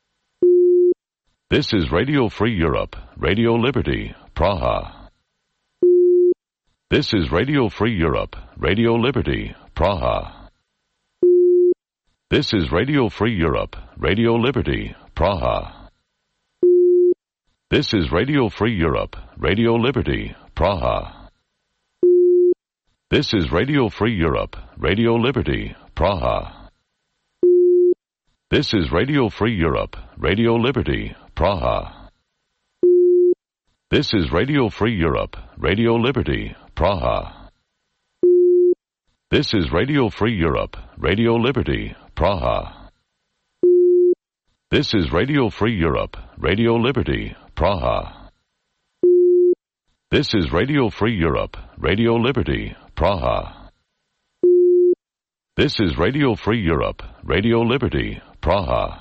This is Radio Free Europe, Radio Liberty, Praha. This is Radio Free Europe, Radio Liberty, Praha. This is Radio Free Europe, Radio Liberty, Praha. This is Radio Free Europe, Radio Liberty, Praha. This is Radio Free Europe, Radio Liberty, Praha. This is Radio Free Europe, Radio Liberty, Praha. This is Radio Free Europe, Radio Liberty, Praha. This is Radio Free Europe, Radio Liberty, Praha. This is Radio Free Europe, Radio Liberty, Praha. This is Radio Free Europe, Radio Liberty, Praha. This is Radio Free Europe, Radio Liberty, Praha.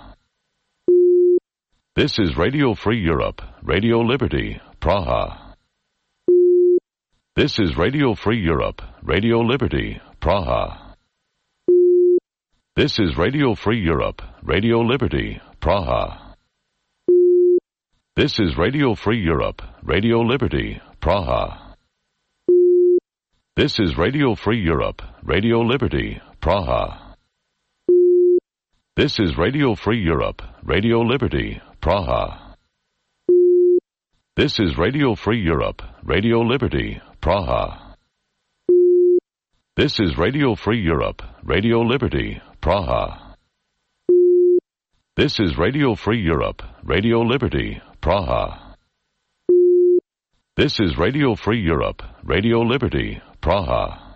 This is Radio Free Europe, Radio Liberty, Praha. This is Radio Free Europe, Radio Liberty, Praha. This is Radio Free Europe, Radio Liberty, Praha. This is Radio Free Europe, Radio Liberty, Praha. This is Radio Free Europe, Radio Liberty, Praha. This is Radio Free Europe, Radio Liberty, Praha. This is Radio Free Europe, Radio Liberty, Praha. This is Radio Free Europe, Radio Liberty, Praha. This is Radio Free Europe, Radio Liberty, Praha. This is Radio Free Europe, Radio Liberty, Praha.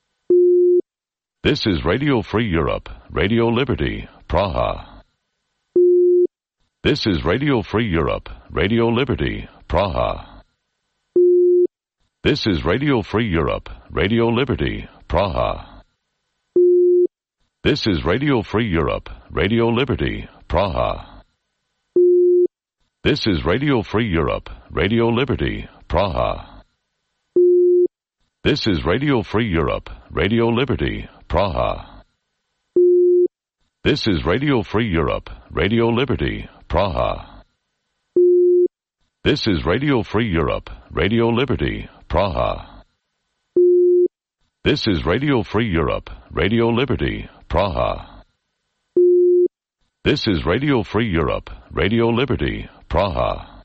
This is Radio Free Europe, Radio Liberty, Praha. This is Radio Free Europe, Radio Liberty, Praha. This is Radio Free Europe, Radio Liberty, Praha. This is Radio Free Europe, Radio Liberty, Praha. This is Radio Free Europe, Radio Liberty, Praha. This is Radio Free Europe, Radio Liberty, Praha. This is Radio Free Europe, Radio Liberty, Praha. This is Radio Free Europe, Radio Liberty, Praha. This is Radio Free Europe, Radio Liberty, Praha. This is Radio Free Europe, Radio Liberty, Praha.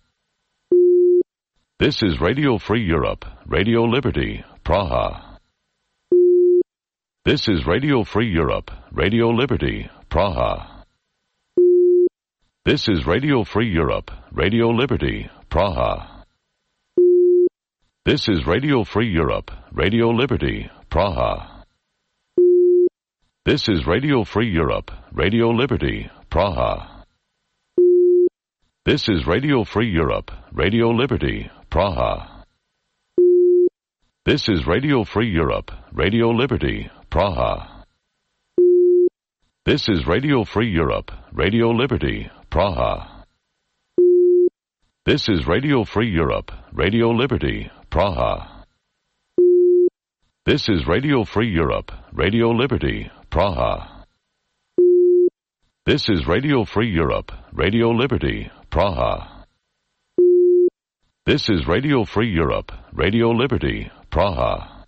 This is Radio Free Europe, Radio Liberty, Praha. This is Radio Free Europe, Radio Liberty, Praha. This is Radio Free Europe, Radio Liberty, Praha. This is Radio Free Europe, Radio Liberty, Praha. This is Radio Free Europe, Radio Liberty, Praha. This is Radio Free Europe, Radio Liberty, Praha. This is Radio Free Europe, Radio Liberty, Praha. This is Radio Free Europe, Radio Liberty, Praha. This is Radio Free Europe, Radio Liberty, Praha. This is Radio Free Europe, Radio Liberty, Praha. This is Radio Free Europe, Radio Liberty, Praha. This is Radio Free Europe, Radio Liberty, Praha.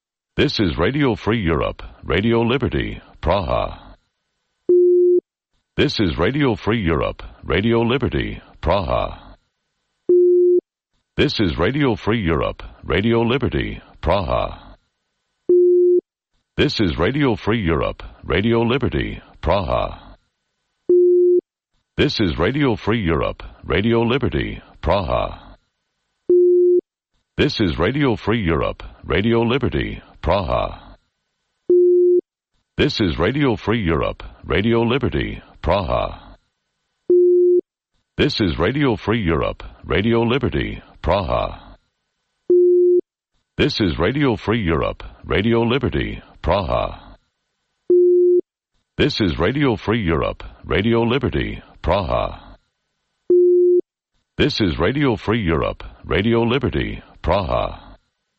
This is Radio Free Europe, Radio Liberty, Praha. This is Radio Free Europe, Radio Liberty, Praha. This is Radio Free Europe, Radio Liberty, Praha. This is Radio Free Europe, Radio Liberty, Praha. This is Radio Free Europe, Radio Liberty, Praha. This is Radio Free Europe, Radio Liberty, Praha. This is Radio Free Europe, Radio Liberty, Praha. This is Radio Free Europe, Radio Liberty, Praha. This is Radio Free Europe, Radio Liberty, Praha. This is Radio Free Europe, Radio Liberty, Praha. This is Radio Free Europe, Radio Liberty, Praha.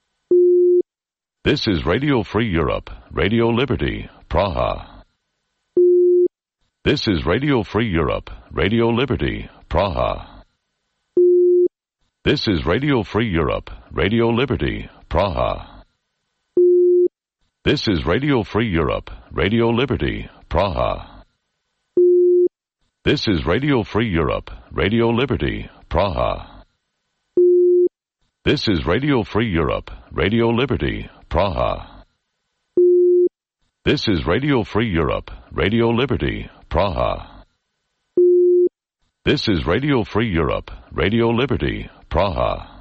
This is Radio Free Europe, Radio Liberty, Praha. This is Radio Free Europe, Radio Liberty, Praha. This is Radio Free Europe, Radio Liberty, Praha. This is Radio Free Europe, Radio Liberty, Praha. This is Radio Free Europe, Radio Liberty, Praha. This is Radio Free Europe, Radio Liberty, Praha. This is Radio Free Europe, Radio Liberty, Praha. This is Radio Free Europe, Radio Liberty, Praha.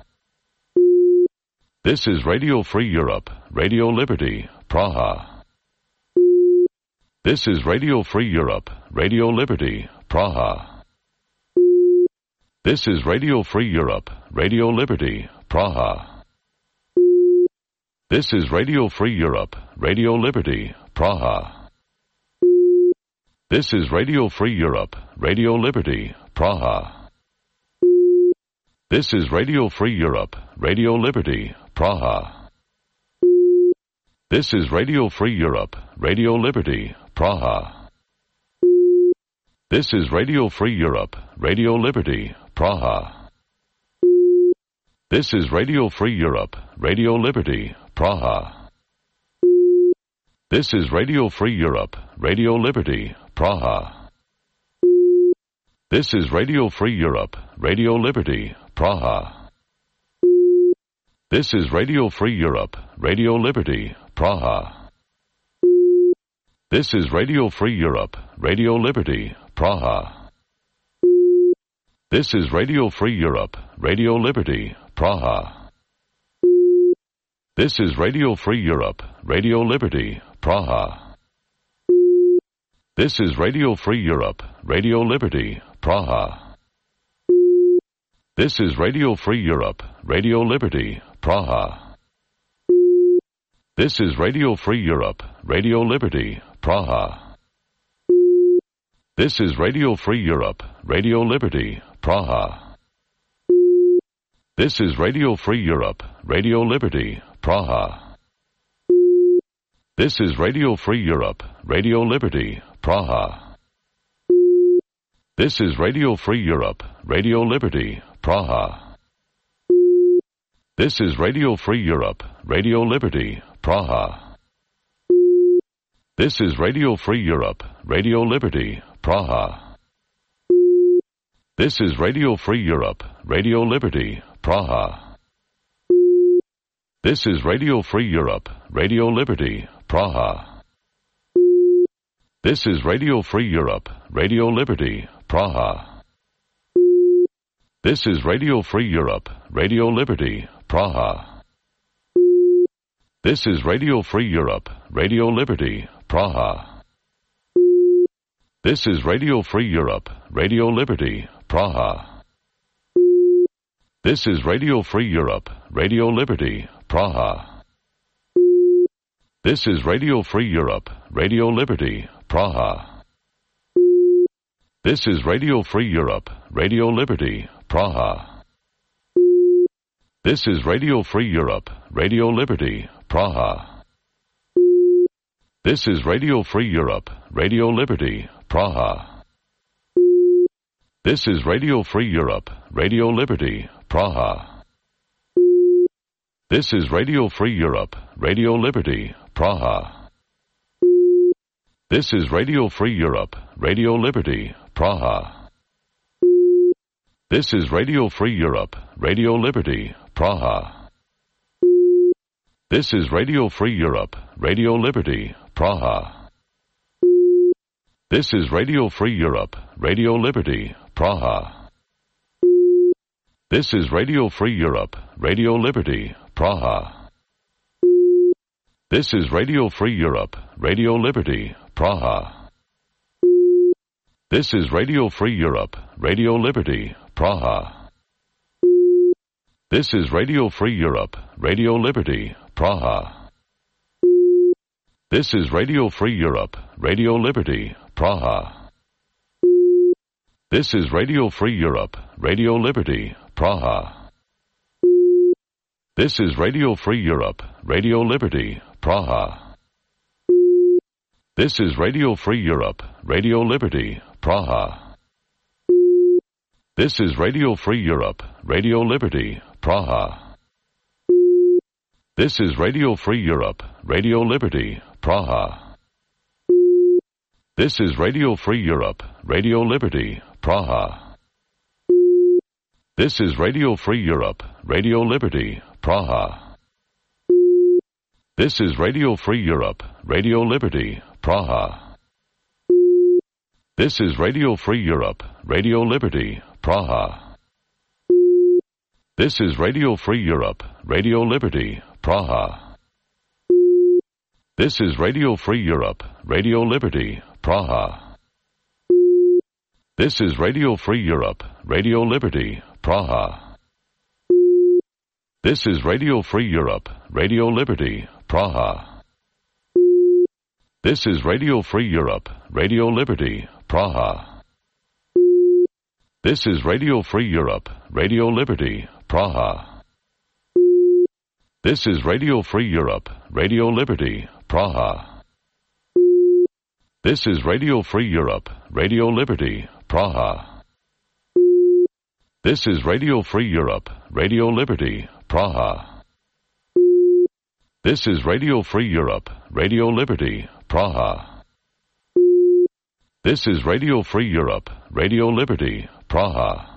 This is Radio Free Europe, Radio Liberty, Praha. This is Radio Free Europe, Radio Liberty, Praha. This is Radio Free Europe, Radio Liberty, Praha. This is Radio Free Europe, Radio Liberty, Praha. This is Radio Free Europe, Radio Liberty, Praha. This is Radio Free Europe, Radio Liberty, Praha. This is Radio Free Europe, Radio Liberty, Praha. This is Radio Free Europe, Radio Liberty, Praha. This is Radio Free Europe, Radio Liberty, Praha. This is Radio Free Europe, Radio Liberty, Praha. This is Radio Free Europe, Radio Liberty, Praha. This is Radio Free Europe, Radio Liberty, Praha. This is Radio Free Europe, Radio Liberty, Praha. This is Radio Free Europe, Radio Liberty, Praha. This is Radio Free Europe, Radio Liberty, Praha. This is Radio Free Europe, Radio Liberty, Praha. This is Radio Free Europe, Radio Liberty, Praha. This is Radio Free Europe, Radio Liberty, Praha. This is Radio Free Europe, Radio Liberty, Praha. This is Radio Free Europe, Radio Liberty, Praha. This is Radio Free Europe, Radio Liberty, Praha. This is Radio Free Europe, Radio Liberty, Praha. This is Radio Free Europe, Radio Liberty, Praha. This is Radio Free Europe, Radio Liberty, Praha. This is Radio Free Europe, Radio Liberty, Praha. This is Radio Free Europe, Radio Liberty, Praha. This is Radio Free Europe, Radio Liberty, Praha. This is Radio Free Europe, Radio Liberty, Praha. This is Radio Free Europe, Radio Liberty, Praha. This is Radio Free Europe, Radio Liberty, Praha. This is Radio Free Europe, Radio Liberty, Praha. This is Radio Free Europe, Radio Liberty, Praha. This is Radio Free Europe, Radio Liberty, Praha. This is Radio Free Europe, Radio Liberty, Praha. This is Radio Free Europe, Radio Liberty, Praha. This is Radio Free Europe, Radio Liberty, Praha. This is Radio Free Europe, Radio Liberty, Praha. This is Radio Free Europe, Radio Liberty, Praha. This is Radio Free Europe, Radio Liberty, Praha. This is Radio Free Europe, Radio Liberty, Praha. This is Radio Free Europe, Radio Liberty, Praha. This is Radio Free Europe, Radio Liberty, Praha. This is Radio Free Europe, Radio Liberty, Praha. This is Radio Free Europe, Radio Liberty, Praha. This is Radio Free Europe, Radio Liberty, Praha. This is Radio Free Europe, Radio Liberty, Praha. This is Radio Free Europe, Radio Liberty, Praha. This is Radio Free Europe, Radio Liberty, Praha. This is Radio Free Europe, Radio Liberty, Praha. This is Radio Free Europe, Radio Liberty, Praha. This is Radio Free Europe, Radio Liberty, Praha. This is Radio Free Europe, Radio Liberty, Praha. This is Radio Free Europe, Radio Liberty, Praha. This is Radio Free Europe, Radio Liberty, Praha. This is Radio Free Europe, Radio Liberty, Praha. This is Radio Free Europe, Radio Liberty, Praha. This is Radio Free Europe, Radio Liberty, Praha. This is Radio Free Europe, Radio Liberty, Praha. This is Radio Free Europe, Radio Liberty, Praha. This is Radio Free Europe, Radio Liberty, Praha. This is Radio Free Europe, Radio Liberty, Praha. This is Radio Free Europe, Radio Liberty, Praha. This is Radio Free Europe, Radio Liberty, Praha. This is Radio Free Europe, Radio Liberty, Praha. This is Radio Free Europe, Radio Liberty, Praha. This is Radio Free Europe, Radio Liberty, Praha.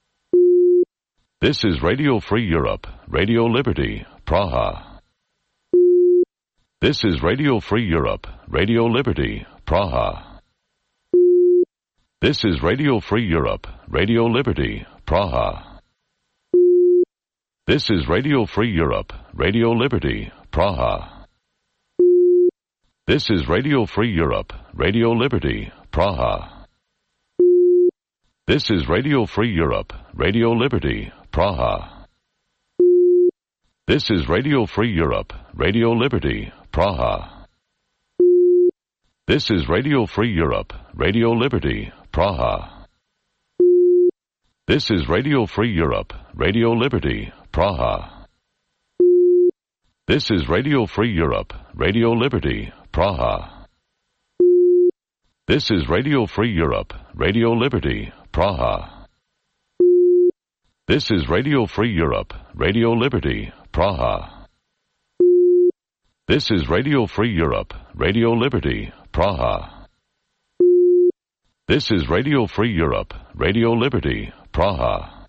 This is Radio Free Europe, Radio Liberty, Praha. This is Radio Free Europe, Radio Liberty, Praha. This is Radio Free Europe, Radio Liberty, Praha. This is Radio Free Europe, Radio Liberty, Praha. This is Radio Free Europe, Radio Liberty, Praha. This is Radio Free Europe, Radio Liberty, Praha. This is Radio Free Europe, Radio Liberty, Praha. This is Radio Free Europe, Radio Liberty, Praha. This is Radio Free Europe, Radio Liberty, Praha. This is Radio Free Europe, Radio Liberty, Praha. This is Radio Free Europe, Radio Liberty, Praha. This is Radio Free Europe, Radio Liberty, Praha. This is Radio Free Europe, Radio Liberty, Praha. This is Radio Free Europe, Radio Liberty, Praha.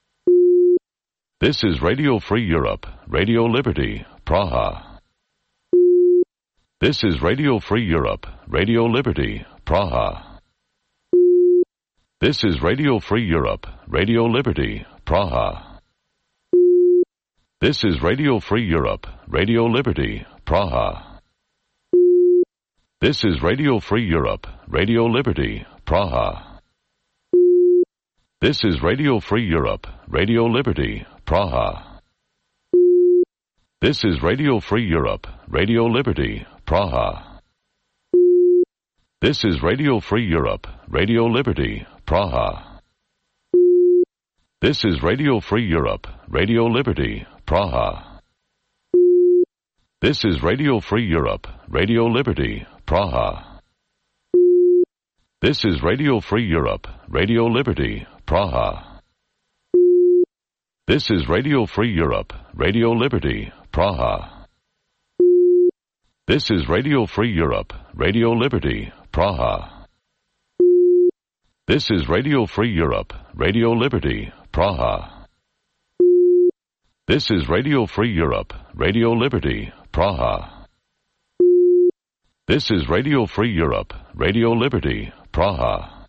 This is Radio Free Europe, Radio Liberty, Praha. This is Radio Free Europe, Radio Liberty, Praha. This is Radio Free Europe, Radio Liberty, Praha. This is Radio Free Europe, Radio Liberty, Praha. This is Radio Free Europe, Radio Liberty, Praha. This is Radio Free Europe, Radio Liberty, Praha. This is Radio Free Europe, Radio Liberty, Praha. This is Radio Free Europe, Radio Liberty, Praha. This is Radio Free Europe, Radio Liberty, Praha. This is Radio Free Europe, Radio Liberty, Praha. This is Radio Free Europe, Radio Liberty, Praha. This is Radio Free Europe, Radio Liberty, Praha. This is Radio Free Europe, Radio Liberty, Praha. This is Radio Free Europe, Radio Liberty, Praha. This is Radio Free Europe, Radio Liberty, Praha. This is Radio Free Europe, Radio Liberty, Praha.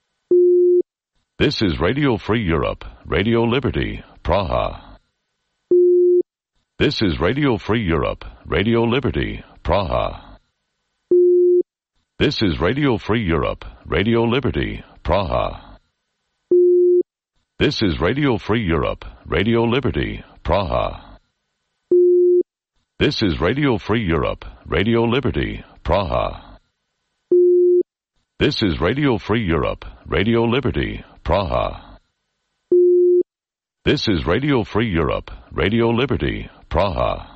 This is Radio Free Europe, Radio Liberty, Praha. This is Radio Free Europe, Radio Liberty, Praha. This is Radio Free Europe, Radio Liberty, Praha. This is Radio Free Europe, Radio Liberty, Praha. This is Radio Free Europe, Radio Liberty, Praha. This is Radio Free Europe, Radio Liberty, Praha. This is Radio Free Europe, Radio Liberty, Praha.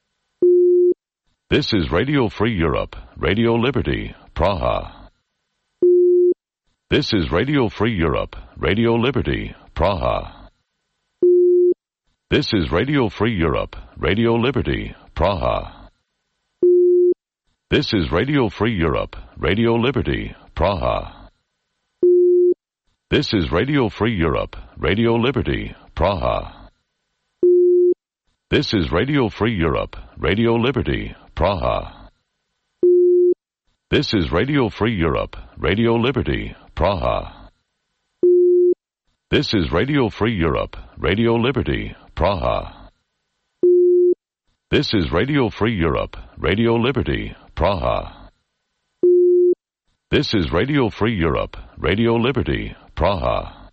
This is Radio Free Europe, Radio Liberty, Praha. This is Radio Free Europe, Radio Liberty, Praha. This is Radio Free Europe, Radio Liberty, Praha. This is Radio Free Europe, Radio Liberty, Praha. This is Radio Free Europe, Radio Liberty, Praha. This is Radio Free Europe, Radio Liberty, Praha. This is Radio Free Europe, Radio Liberty, Praha. This is Radio Free Europe, Radio Liberty, Praha. This is Radio Free Europe, Radio Liberty, Praha. This is Radio Free Europe, Radio Liberty, Praha.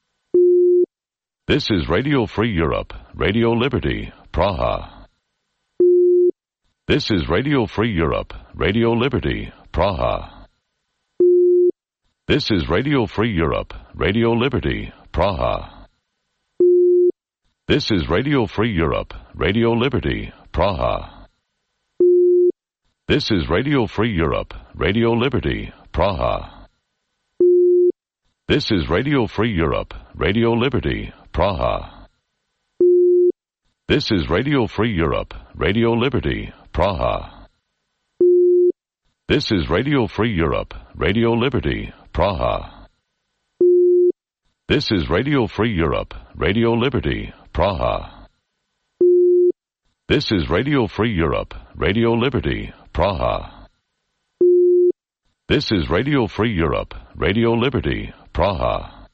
This is Radio Free Europe, Radio Liberty, Praha. This is Radio Free Europe, Radio Liberty, Praha. This is Radio Free Europe, Radio Liberty, Praha. This is Radio Free Europe, Radio Liberty, Praha. This is Radio Free Europe, Radio Liberty, Praha. This is Radio Free Europe, Radio Liberty, Praha. This is Radio Free Europe, Radio Liberty, Praha. This is Radio Free Europe, Radio Liberty, Praha. This is Radio Free Europe, Radio Liberty, Praha. This is Radio Free Europe, Radio Liberty, Praha. This is Radio Free Europe, Radio Liberty, Praha.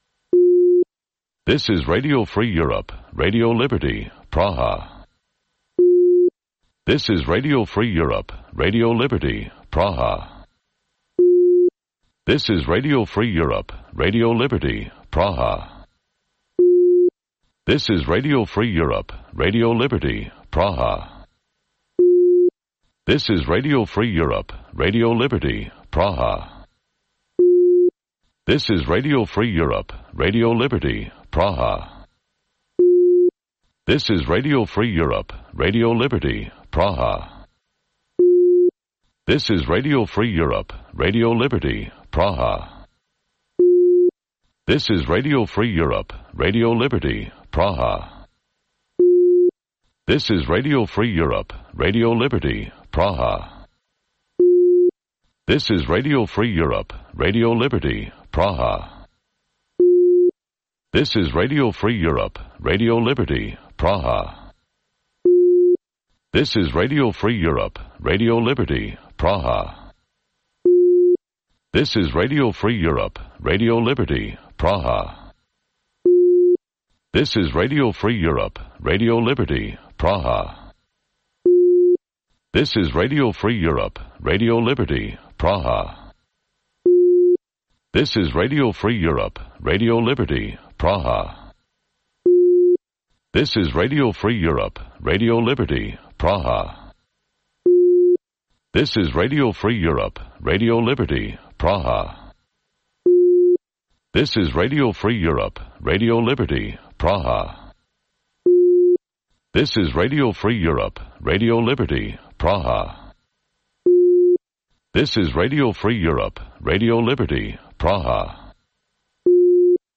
This is Radio Free Europe, Radio Liberty, Praha. This is Radio Free Europe, Radio Liberty, Praha. This is Radio Free Europe, Radio Liberty, Praha. This is Radio Free Europe, Radio Liberty, Praha. This is Radio Free Europe, Radio Liberty, Praha. This is Radio Free Europe, Radio Liberty, Praha. This is Radio Free Europe, Radio Liberty, Praha. This is Radio Free Europe, Radio Liberty, Praha. This is Radio Free Europe, Radio Liberty, Praha. This is Radio Free Europe, Radio Liberty, Praha. This is Radio Free Europe, Radio Liberty, Praha. This is Radio Free Europe, Radio Liberty, Praha. This is Radio Free Europe, Radio Liberty, Praha. This is Radio Free Europe, Radio Liberty, Praha. This is Radio Free Europe, Radio Liberty, Praha. This is Radio Free Europe, Radio Liberty, Praha. This is Radio Free Europe, Radio Liberty, Praha. This is Radio Free Europe, Radio Liberty, Praha. This is Radio Free Europe, Radio Liberty, Praha. This is Radio Free Europe, Radio Liberty, Praha. This is Radio Free Europe, Radio Liberty, Praha. This is Radio Free Europe, Radio Liberty, Praha.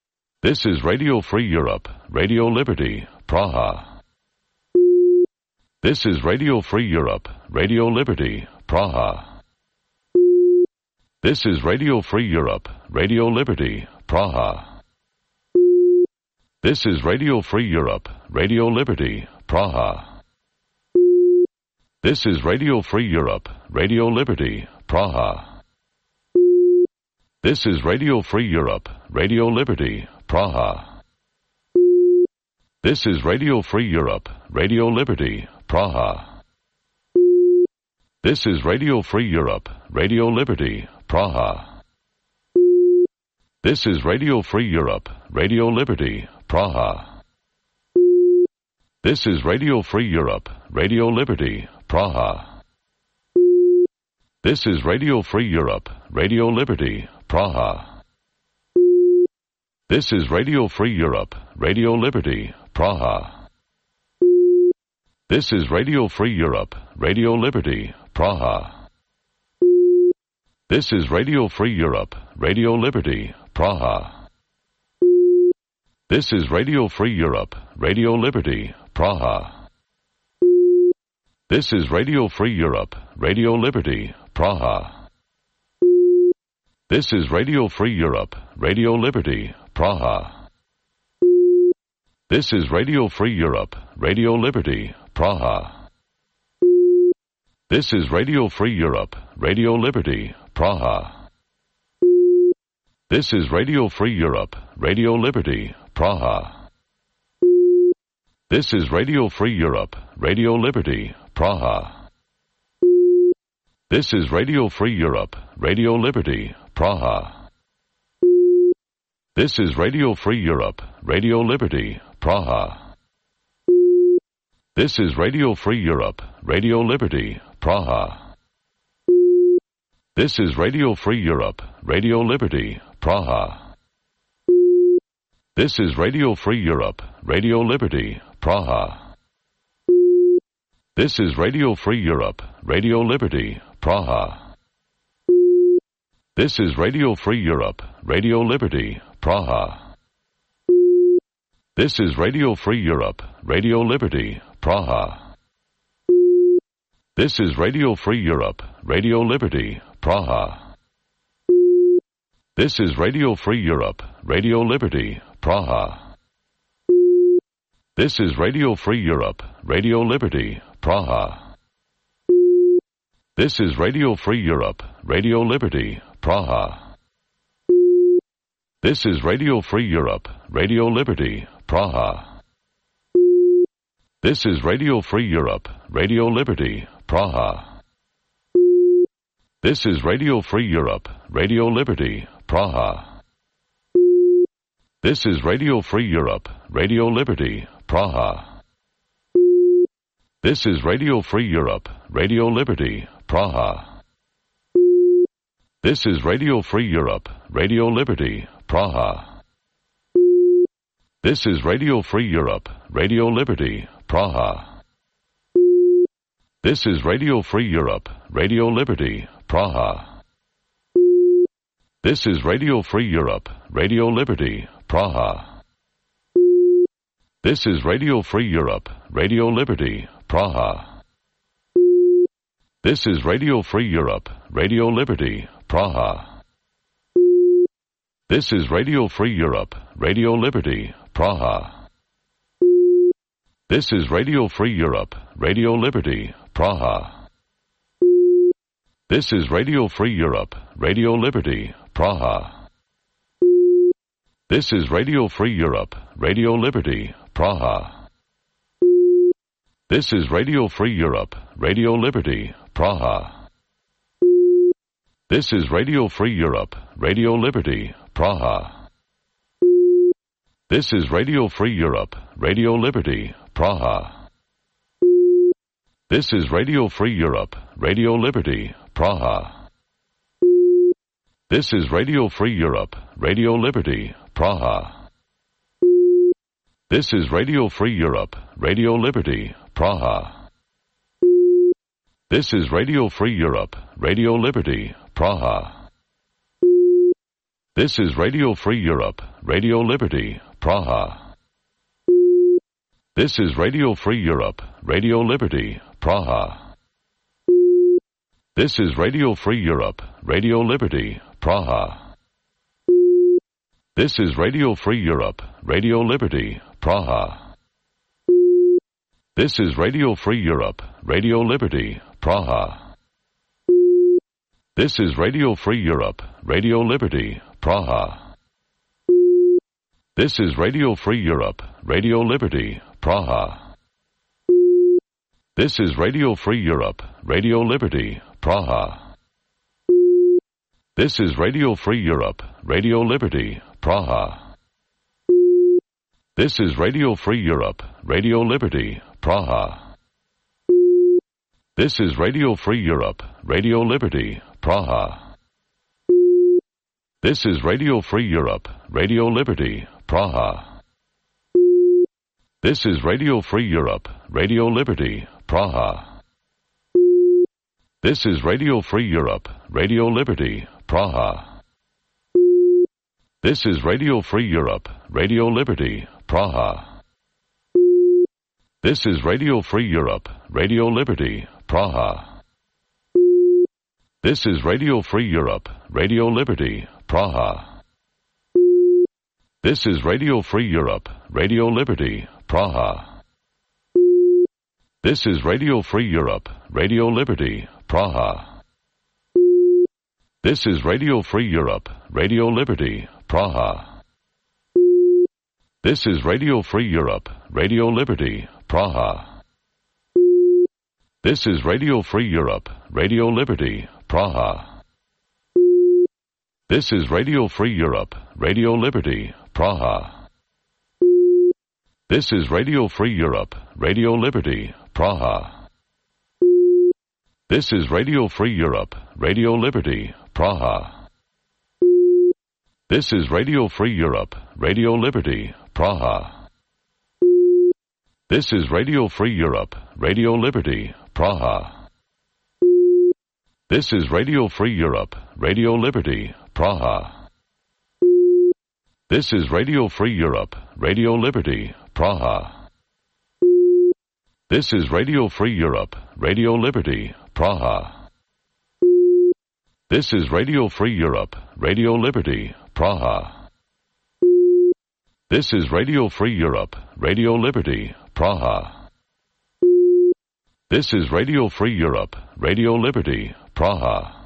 This is Radio Free Europe, Radio Liberty, Praha. This is Radio Free Europe, Radio Liberty, Praha. This is Radio Free Europe, Radio Liberty, Praha. This is Radio Free Europe, Radio Liberty, Praha. This is Radio Free Europe, Radio Liberty, Praha. This is Radio Free Europe, Radio Liberty, Praha. This is Radio Free Europe, Radio Liberty, Praha. This is Radio Free Europe, Radio Liberty, Praha. This is Radio Free Europe, Radio Liberty, Praha. This is Radio Free Europe, Radio Liberty, Praha. This is Radio Free Europe, Radio Liberty, Praha. This is Radio Free Europe, Radio Liberty, Praha. This is Radio Free Europe, Radio Liberty, Praha. This is Radio Free Europe, Radio Liberty, Praha. This is Radio Free Europe, Radio Liberty, Praha. This is Radio Free Europe, Radio Liberty, Praha. This is Radio Free Europe, Radio Liberty, Praha. This is Radio Free Europe, Radio Liberty, Praha. This is Radio Free Europe, Radio Liberty, Praha. This is Radio Free Europe, Radio Liberty, Praha. This is Radio Free Europe, Radio Liberty, Praha. This is Radio Free Europe, Radio Liberty, Praha. This is Radio Free Europe, Radio Liberty, Praha. This is Radio Free Europe, Radio Liberty, Praha. This is Radio Free Europe, Radio Liberty, Praha. This is Radio Free Europe, Radio Liberty, Praha. This is Radio Free Europe, Radio Liberty, Praha. This is Radio Free Europe, Radio Liberty, Praha. This is Radio Free Europe, Radio Liberty, Praha. This is Radio Free Europe, Radio Liberty, Praha. This is Radio Free Europe, Radio Liberty, Praha. This is Radio Free Europe, Radio Liberty, Praha. This is Radio Free Europe, Radio Liberty, Praha. This is Radio Free Europe, Radio Liberty, Praha. This is Radio Free Europe, Radio Liberty, Praha. This is Radio Free Europe, Radio Liberty, Praha. This is Radio Free Europe, Radio Liberty, Praha. This is Radio Free Europe, Radio Liberty, Praha. This is Radio Free Europe, Radio Liberty, Praha. This is Radio Free Europe, Radio Liberty, Praha. This is Radio Free Europe, Radio Liberty, Praha. This is Radio Free Europe, Radio Liberty, Praha. This is Radio Free Europe, Radio Liberty, Praha. This is Radio Free Europe, Radio Liberty, Praha. This is Radio Free Europe, Radio Liberty, Praha. This is Radio Free Europe, Radio Liberty, Praha. This is Radio Free Europe, Radio Liberty, Praha. This is Radio Free Europe, Radio Liberty, Praha. This is Radio Free Europe, Radio Liberty, Praha. This is Radio Free Europe, Radio Liberty, Praha. This is Radio Free Europe, Radio Liberty, Praha. This is Radio Free Europe, Radio Liberty, Praha. This is Radio Free Europe, Radio Liberty, Praha. This is Radio Free Europe, Radio Liberty, Praha. This is Radio Free Europe, Radio Liberty, Praha. This is Radio Free Europe, Radio Liberty, Praha. This is Radio Free Europe, Radio Liberty, Praha. This is Radio Free Europe, Radio Liberty, Praha. This is Radio Free Europe, Radio Liberty, Praha. This is Radio Free Europe, Radio Liberty, Praha. This is Radio Free Europe, Radio Liberty, Praha. This is Radio Free Europe, Radio Liberty, Praha. This is Radio Free Europe, Radio Liberty, Praha. This is Radio Free Europe, Radio Liberty, Praha. This is Radio Free Europe, Radio Liberty, Praha. This is Radio Free Europe, Radio Liberty, Praha. This is Radio Free Europe, Radio Liberty, Praha. This is Radio Free Europe, Radio Liberty, Praha. This is Radio Free Europe, Radio Liberty, Praha. This is Radio Free Europe, Radio Liberty, Praha. This is Radio Free Europe, Radio Liberty, Praha. This is Radio Free Europe, Radio Liberty, Praha. This is Radio Free Europe, Radio Liberty, Praha. This is Radio Free Europe, Radio Liberty, Praha. This is Radio Free Europe, Radio Liberty, Praha. This is Radio Free Europe, Radio Liberty, Praha. This is Radio Free Europe, Radio Liberty, Praha. This is Radio Free Europe, Radio Liberty, Praha. This is Radio Free Europe, Radio Liberty, Praha. This is Radio Free Europe, Radio Liberty, Praha. This is Radio Free Europe, Radio Liberty, Praha. This is Radio Free Europe, Radio Liberty, Praha. This is Radio Free Europe, Radio Liberty, Praha. This is Radio Free Europe, Radio Liberty, Praha. This is Radio Free Europe, Radio Liberty, Praha. This is Radio Free Europe, Radio Liberty, Praha. This is Radio Free Europe, Radio Liberty, Praha. This is Radio Free Europe, Radio Liberty, Praha.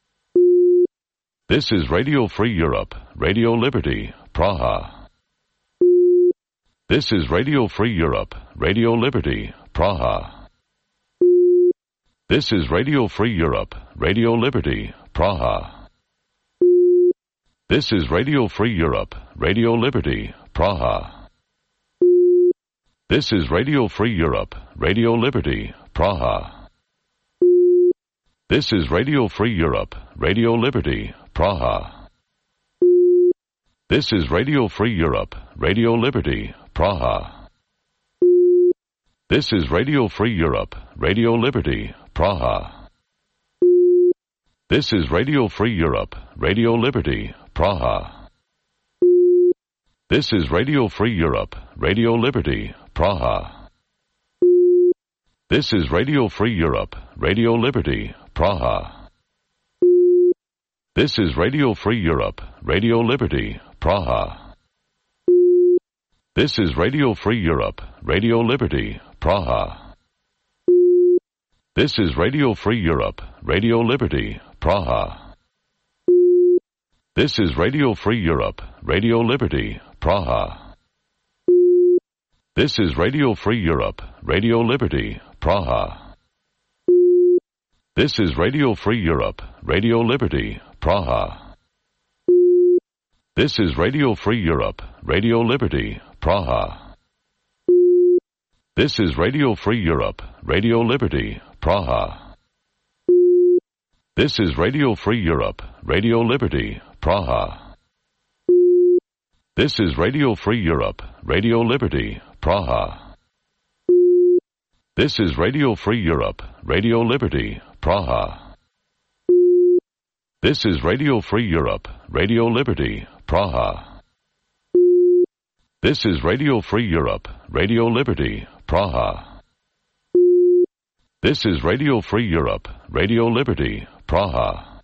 This is Radio Free Europe, Radio Liberty, Praha. This is Radio Free Europe, Radio Liberty, Praha. This is Radio Free Europe, Radio Liberty, Praha. This is Radio Free Europe, Radio Liberty, Praha. This is Radio Free Europe, Radio Liberty, Praha. This is Radio Free Europe, Radio Liberty, Praha. This is Radio Free Europe, Radio Liberty, Praha. This is Radio Free Europe, Radio Liberty, Praha. This is Radio Free Europe, Radio Liberty, Praha. This is Radio Free Europe, Radio Liberty, Praha. This is Radio Free Europe, Radio Liberty, Praha. This is Radio Free Europe, Radio Liberty, Praha. This is Radio Free Europe, Radio Liberty, Praha. This is Radio Free Europe, Radio Liberty, Praha. This is Radio Free Europe, Radio Liberty, Praha. This is Radio Free Europe, Radio Liberty, Praha. This is Radio Free Europe, Radio Liberty, Praha. This is Radio Free Europe, Radio Liberty, Praha. This is Radio Free Europe, Radio Liberty, Praha. This is Radio Free Europe, Radio Liberty, Praha. This is Radio Free Europe, Radio Liberty, Praha. This is Radio Free Europe, Radio Liberty, Praha. This is Radio Free Europe, Radio Liberty, Praha. This is Radio Free Europe, Radio Liberty, Praha. This is Radio Free Europe, Radio Liberty, Praha.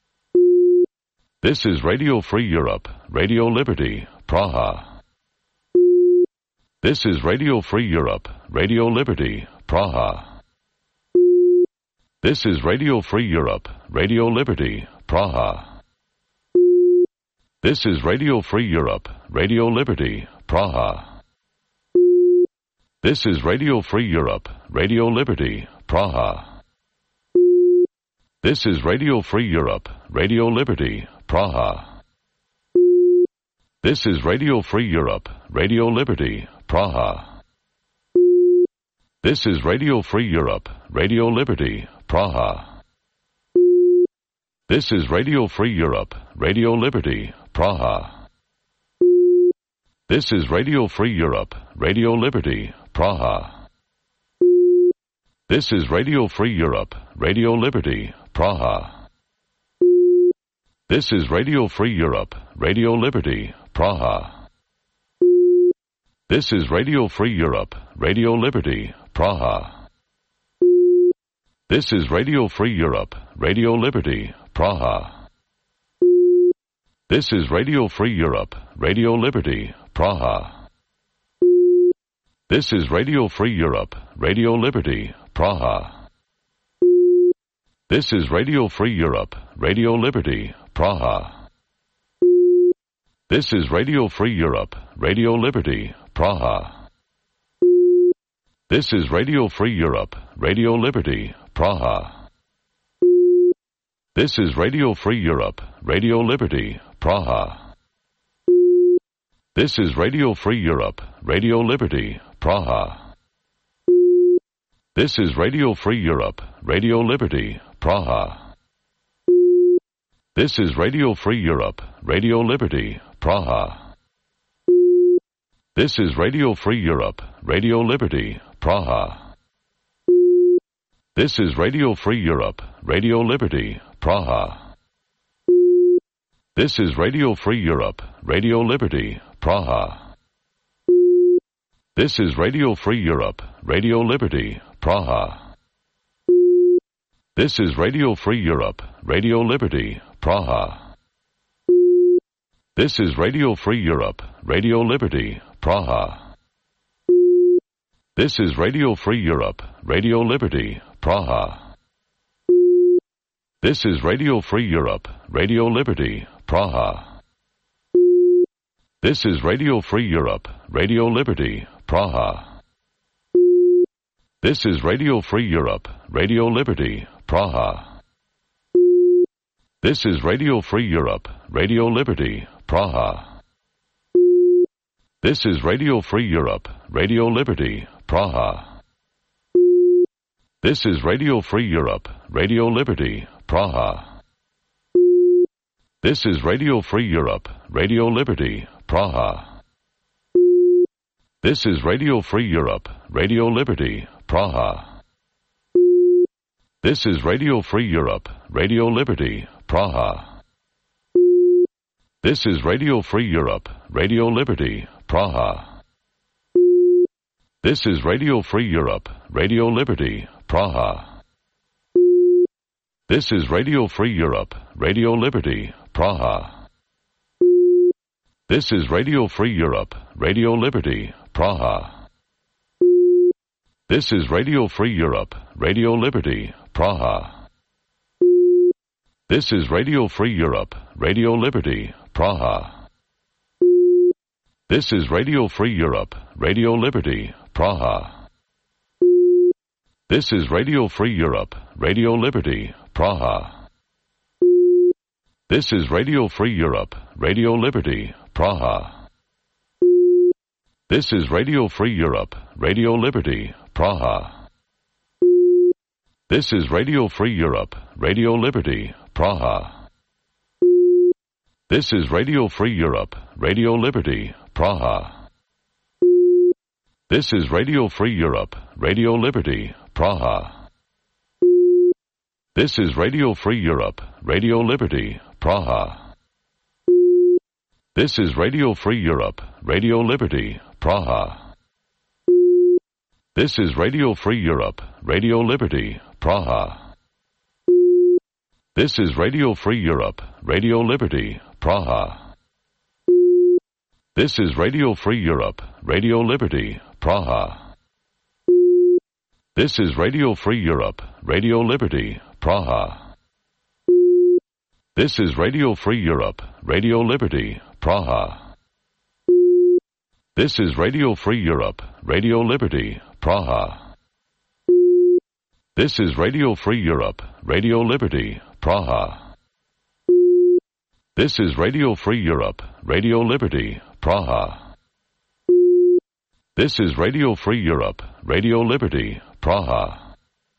This is Radio Free Europe, Radio Liberty, Praha. This is Radio Free Europe, Radio Liberty, Praha. This is Radio Free Europe, Radio Liberty, Praha. This is Radio Free Europe, Radio Liberty, Praha. This is Radio Free Europe, Radio Liberty, Praha. This is Radio Free Europe, Radio Liberty, Praha. This is Radio Free Europe, Radio Liberty, Praha. This is Radio Free Europe, Radio Liberty, Praha. This is Radio Free Europe, Radio Liberty, Praha. This is Radio Free Europe, Radio Liberty, Praha. This is Radio Free Europe, Radio Liberty, Praha. This is Radio Free Europe, Radio Liberty, Praha. This is Radio Free Europe, Radio Liberty, Praha. This is Radio Free Europe, Radio Liberty, Praha. This is Radio Free Europe, Radio Liberty, Praha. This is Radio Free Europe, Radio Liberty, Praha. This is Radio Free Europe, Radio Liberty, Praha. This is Radio Free Europe, Radio Liberty, Praha. This is Radio Free Europe, Radio Liberty, Praha. This is Radio Free Europe, Radio Liberty, Praha. This is Radio Free Europe, Radio Liberty, Praha. This is Radio Free Europe, Radio Liberty, Praha. This is Radio Free Europe, Radio Liberty, Praha. This is Radio Free Europe, Radio Liberty, Praha. This is Radio Free Europe, Radio Liberty, Praha. This is Radio Free Europe, Radio Liberty, Praha. This is Radio Free Europe, Radio Liberty, Praha. This is Radio Free Europe, Radio Liberty, Praha. This is Radio Free Europe, Radio Liberty, Praha. This is Radio Free Europe, Radio Liberty, Praha. This is Radio Free Europe, Radio Liberty, Praha. This is Radio Free Europe, Radio Liberty, Praha. This is Radio Free Europe, Radio Liberty, Praha. This is Radio Free Europe, Radio Liberty, Praha. This is Radio Free Europe, Radio Liberty, Praha. This is Radio Free Europe, Radio Liberty, Praha. This is Radio Free Europe, Radio Liberty, Praha. This is Radio Free Europe, Radio Liberty, Praha. This is Radio Free Europe, Radio Liberty, Praha. This is Radio Free Europe, Radio Liberty, Praha. This is Radio Free Europe, Radio Liberty, Praha. This is Radio Free Europe, Radio Liberty, Praha. This is Radio Free Europe, Radio Liberty, Praha. This is Radio Free Europe, Radio Liberty, Praha. This is Radio Free Europe, Radio Liberty, Praha. This is Radio Free Europe, Radio Liberty, Praha. This is Radio Free Europe, Radio Liberty, Praha. This is Radio Free Europe, Radio Liberty, Praha. This is Radio Free Europe, Radio Liberty, Praha. This is Radio Free Europe, Radio Liberty, Praha. This is Radio Free Europe, Radio Liberty, Praha. This is Radio Free Europe, Radio Liberty, Praha. This is Radio Free Europe, Radio Liberty, Praha. This is Radio Free Europe, Radio Liberty, Praha. This is Radio Free Europe, Radio Liberty, Praha. This is Radio Free Europe, Radio Liberty, Praha. This is Radio Free Europe, Radio Liberty, Praha. This is Radio Free Europe, Radio Liberty, Praha. This is Radio Free Europe, Radio Liberty, Praha. This is Radio Free Europe, Radio Liberty, Praha. This is Radio Free Europe, Radio Liberty, Praha. This is Radio Free Europe, Radio Liberty, Praha. This is Radio Free Europe, Radio Liberty, Praha.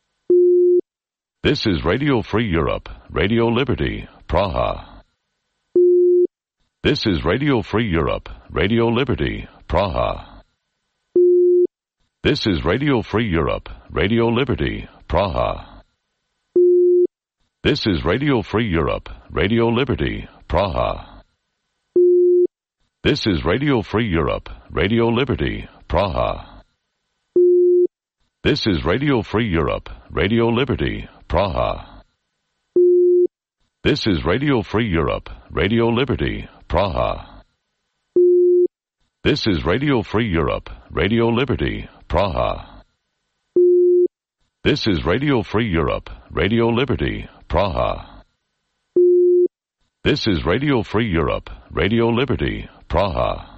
This is Radio Free Europe, Radio Liberty, Praha. This is Radio Free Europe, Radio Liberty, Praha. This is Radio Free Europe, Radio Liberty, Praha. This is Radio Free Europe, Radio Liberty, Praha. This is Radio Free Europe, Radio Liberty, Praha. This is Radio Free Europe, Radio Liberty, Praha. This is Radio Free Europe, Radio Liberty, Praha. This is Radio Free Europe, Radio Liberty, Praha. This is Radio Free Europe, Radio Liberty, Praha. This is Radio Free Europe, Radio Liberty, Praha.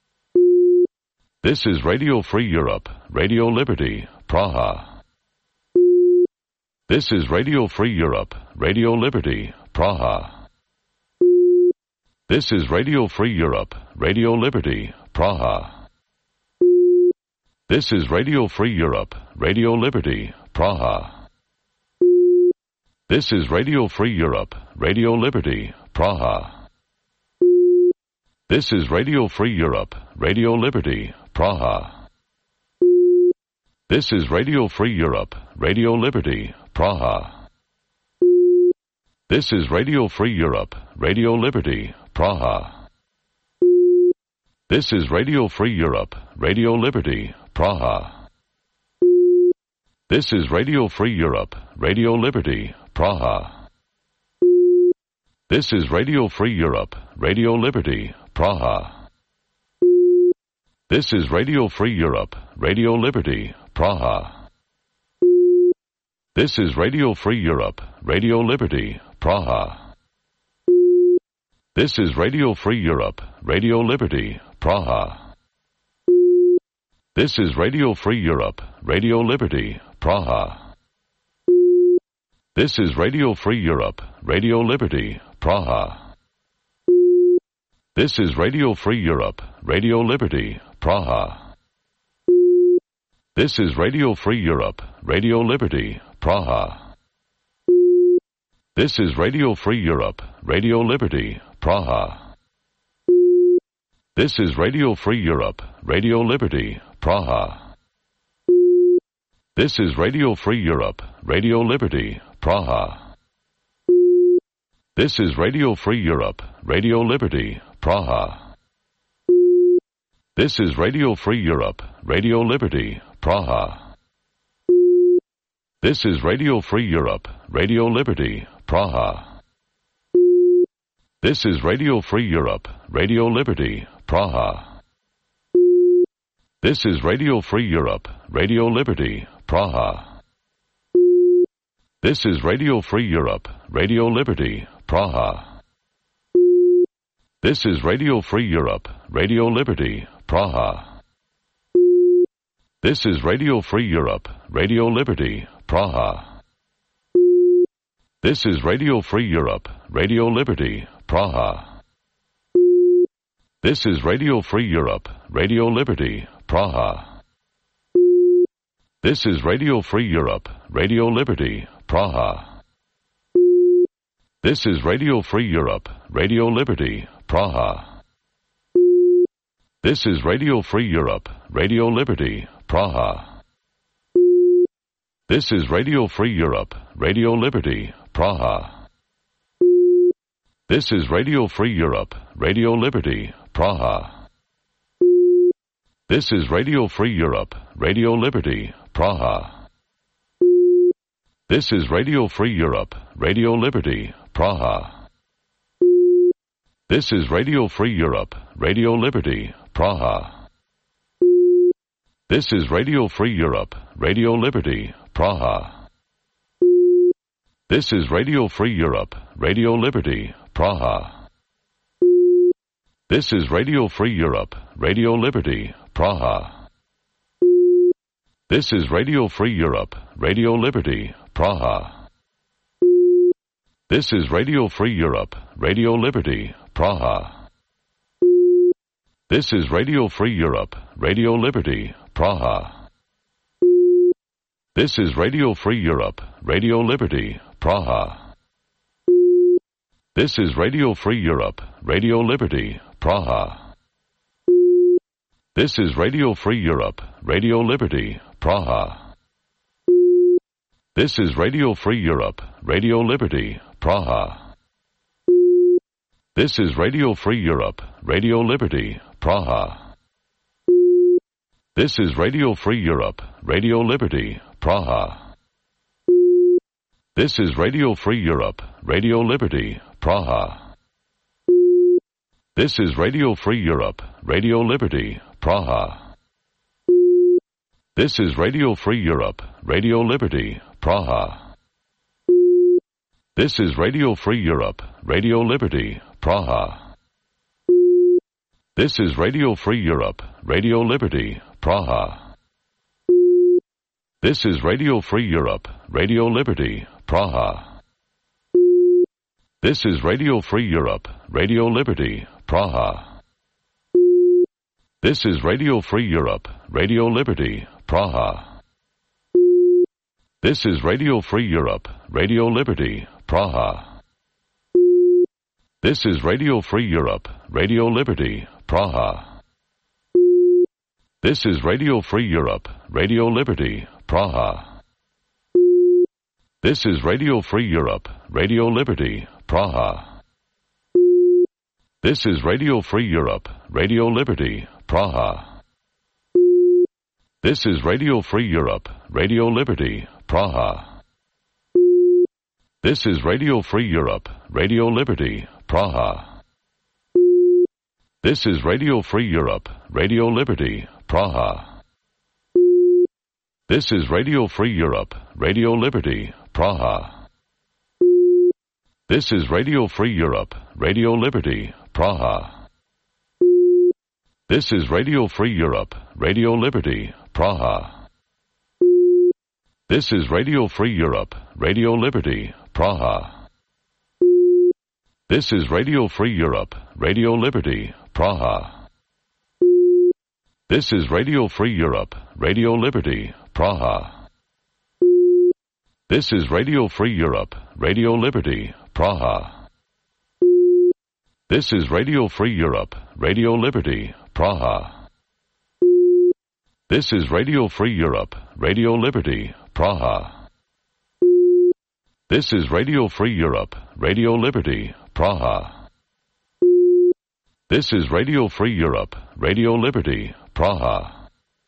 This is Radio Free Europe, Radio Liberty, Praha. This is Radio Free Europe, Radio Liberty, Praha. This is Radio Free Europe, Radio Liberty, Praha. This is Radio Free Europe, Radio Liberty, Praha. This is Radio Free Europe, Radio Liberty, Praha. This is Radio Free Europe, Radio Liberty, Praha. This is Radio Free Europe, Radio Liberty, Praha. This is Radio Free Europe, Radio Liberty, Praha. This is Radio Free Europe, Radio Liberty, Praha. This is Radio Free Europe, Radio Liberty, Praha. This is Radio Free Europe, Radio Liberty, Praha. This is Radio Free Europe, Radio Liberty, Praha. This is Radio Free Europe, Radio Liberty, Praha. This is Radio Free Europe, Radio Liberty, Praha. This is Radio Free Europe, Radio Liberty, Praha. This is Radio Free Europe, Radio Liberty, Praha. This is Radio Free Europe, Radio Liberty, Praha. This is Radio Free Europe, Radio Liberty, Praha. This is Radio Free Europe, Radio Liberty, Praha. This is Radio Free Europe, Radio Liberty, Praha. This is Radio Free Europe, Radio Liberty, Praha. This is Radio Free Europe, Radio Liberty, Praha. This is Radio Free Europe, Radio Liberty, Praha. This is Radio Free Europe, Radio Liberty, Praha. This is Radio Free Europe, Radio Liberty, Praha. This is Radio Free Europe, Radio Liberty, Praha. This is Radio Free Europe, Radio Liberty, Praha. This is Radio Free Europe, Radio Liberty, Praha. This is Radio Free Europe, Radio Liberty, Praha. This is Radio Free Europe, Radio Liberty, Praha. This is Radio Free Europe, Radio Liberty, Praha. This is Radio Free Europe, Radio Liberty, Praha. This is Radio Free Europe, Radio Liberty, Praha. This is Radio Free Europe, Radio Liberty, Praha. This is Radio Free Europe, Radio Liberty, Praha. This is Radio Free Europe, Radio Liberty, Praha. This is Radio Free Europe, Radio Liberty, Praha. This is Radio Free Europe, Radio Liberty, Praha. This is Radio Free Europe, Radio Liberty, Praha. This is Radio Free Europe, Radio Liberty, Praha. This is Radio Free Europe, Radio Liberty, Praha. This is Radio Free Europe, Radio Liberty, Praha. This is Radio Free Europe, Radio Liberty, Praha. This is Radio Free Europe, Radio Liberty, Praha. This is Radio Free Europe, Radio Liberty, Praha. This is Radio Free Europe, Radio Liberty, Praha. This is Radio Free Europe, Radio Liberty, Praha. This is Radio Free Europe, Radio Liberty, Praha. This is Radio Free Europe, Radio Liberty, Praha. This is Radio Free Europe, Radio Liberty, Praha. This is Radio Free Europe, Radio Liberty, Praha. This is Radio Free Europe, Radio Liberty, Praha. This is Radio Free Europe, Radio Liberty, Praha. This is Radio Free Europe, Radio Liberty, Praha. This is Radio Free Europe, Radio Liberty, Praha. This is Radio Free Europe, Radio Liberty, Praha. This is Radio Free Europe, Radio Liberty, Praha. This is Radio Free Europe, Radio Liberty, Praha. This is Radio Free Europe, Radio Liberty, Praha. This is Radio Free Europe, Radio Liberty, Praha. This is Radio Free Europe, Radio Liberty, Praha. This is Radio Free Europe, Radio Liberty, Praha. This is Radio Free Europe, Radio Liberty, Praha. This is Radio Free Europe, Radio Liberty, Praha. This is Radio Free Europe, Radio Liberty, Praha. This is Radio Free Europe, Radio Liberty, Praha. This is Radio Free Europe, Radio Liberty, Praha. This is Radio Free Europe, Radio Liberty, Praha. This is Radio Free Europe, Radio Liberty, Praha. This is Radio Free Europe, Radio Liberty, Praha. This is Radio Free Europe, Radio Liberty, Praha. This is Radio Free Europe, Radio Liberty, Praha. This is Radio Free Europe, Radio Liberty, Praha. This is Radio Free Europe, Radio Liberty, Praha. This is Radio Free Europe, Radio Liberty, Praha. This is Radio Free Europe, Radio Liberty, Praha. This is Radio Free Europe, Radio Liberty, Praha. This is Radio Free Europe, Radio Liberty, Praha.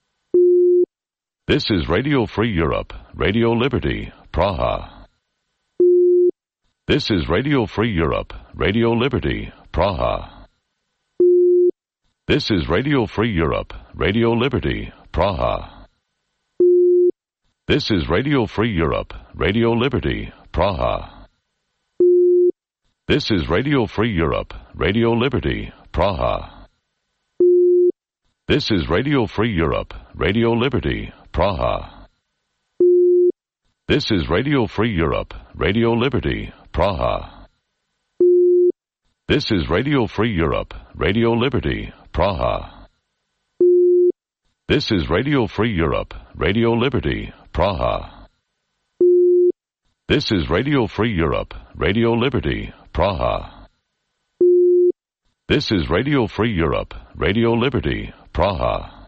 This is Radio Free Europe, Radio Liberty, Praha. This is Radio Free Europe, Radio Liberty, Praha. This is Radio Free Europe, Radio Liberty, Praha. This is Radio Free Europe, Radio Liberty, Praha. This is Radio Free Europe, Radio Liberty, Praha. This is Radio Free Europe, Radio Liberty, Praha. This is Radio Free Europe, Radio Liberty, Praha. This is Radio Free Europe, Radio Liberty, Praha. This is Radio Free Europe, Radio Liberty, Praha. This is Radio Free Europe, Radio Liberty, Praha. This is Radio Free Europe, Radio Liberty, Praha.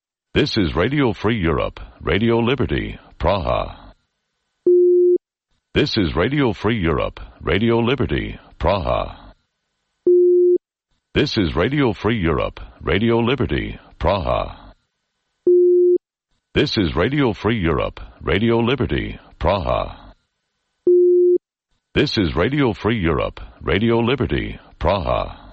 This is Radio Free Europe, Radio Liberty, Praha. This is Radio Free Europe, Radio Liberty, Praha. This is Radio Free Europe, Radio Liberty, Praha. This is Radio Free Europe, Radio Liberty, Praha. This is Radio Free Europe, Radio Liberty, Praha.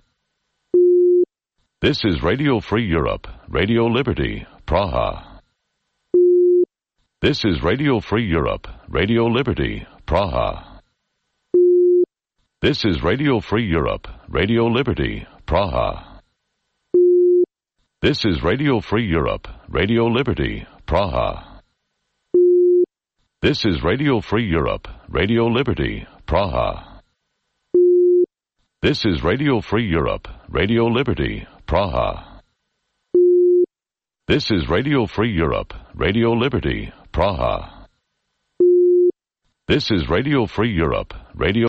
This is Radio Free Europe, Radio Liberty, Praha. This is Radio Free Europe, Radio Liberty, Praha. This is Radio Free Europe, Radio Liberty, Praha. This is Radio Free Europe, Radio Liberty, Praha. This is Radio Free Europe, Radio Liberty, Praha. This is Radio Free Europe, Radio Liberty, Praha. This is Radio Free Europe, Radio Liberty, Praha. This is Radio Free Europe, Radio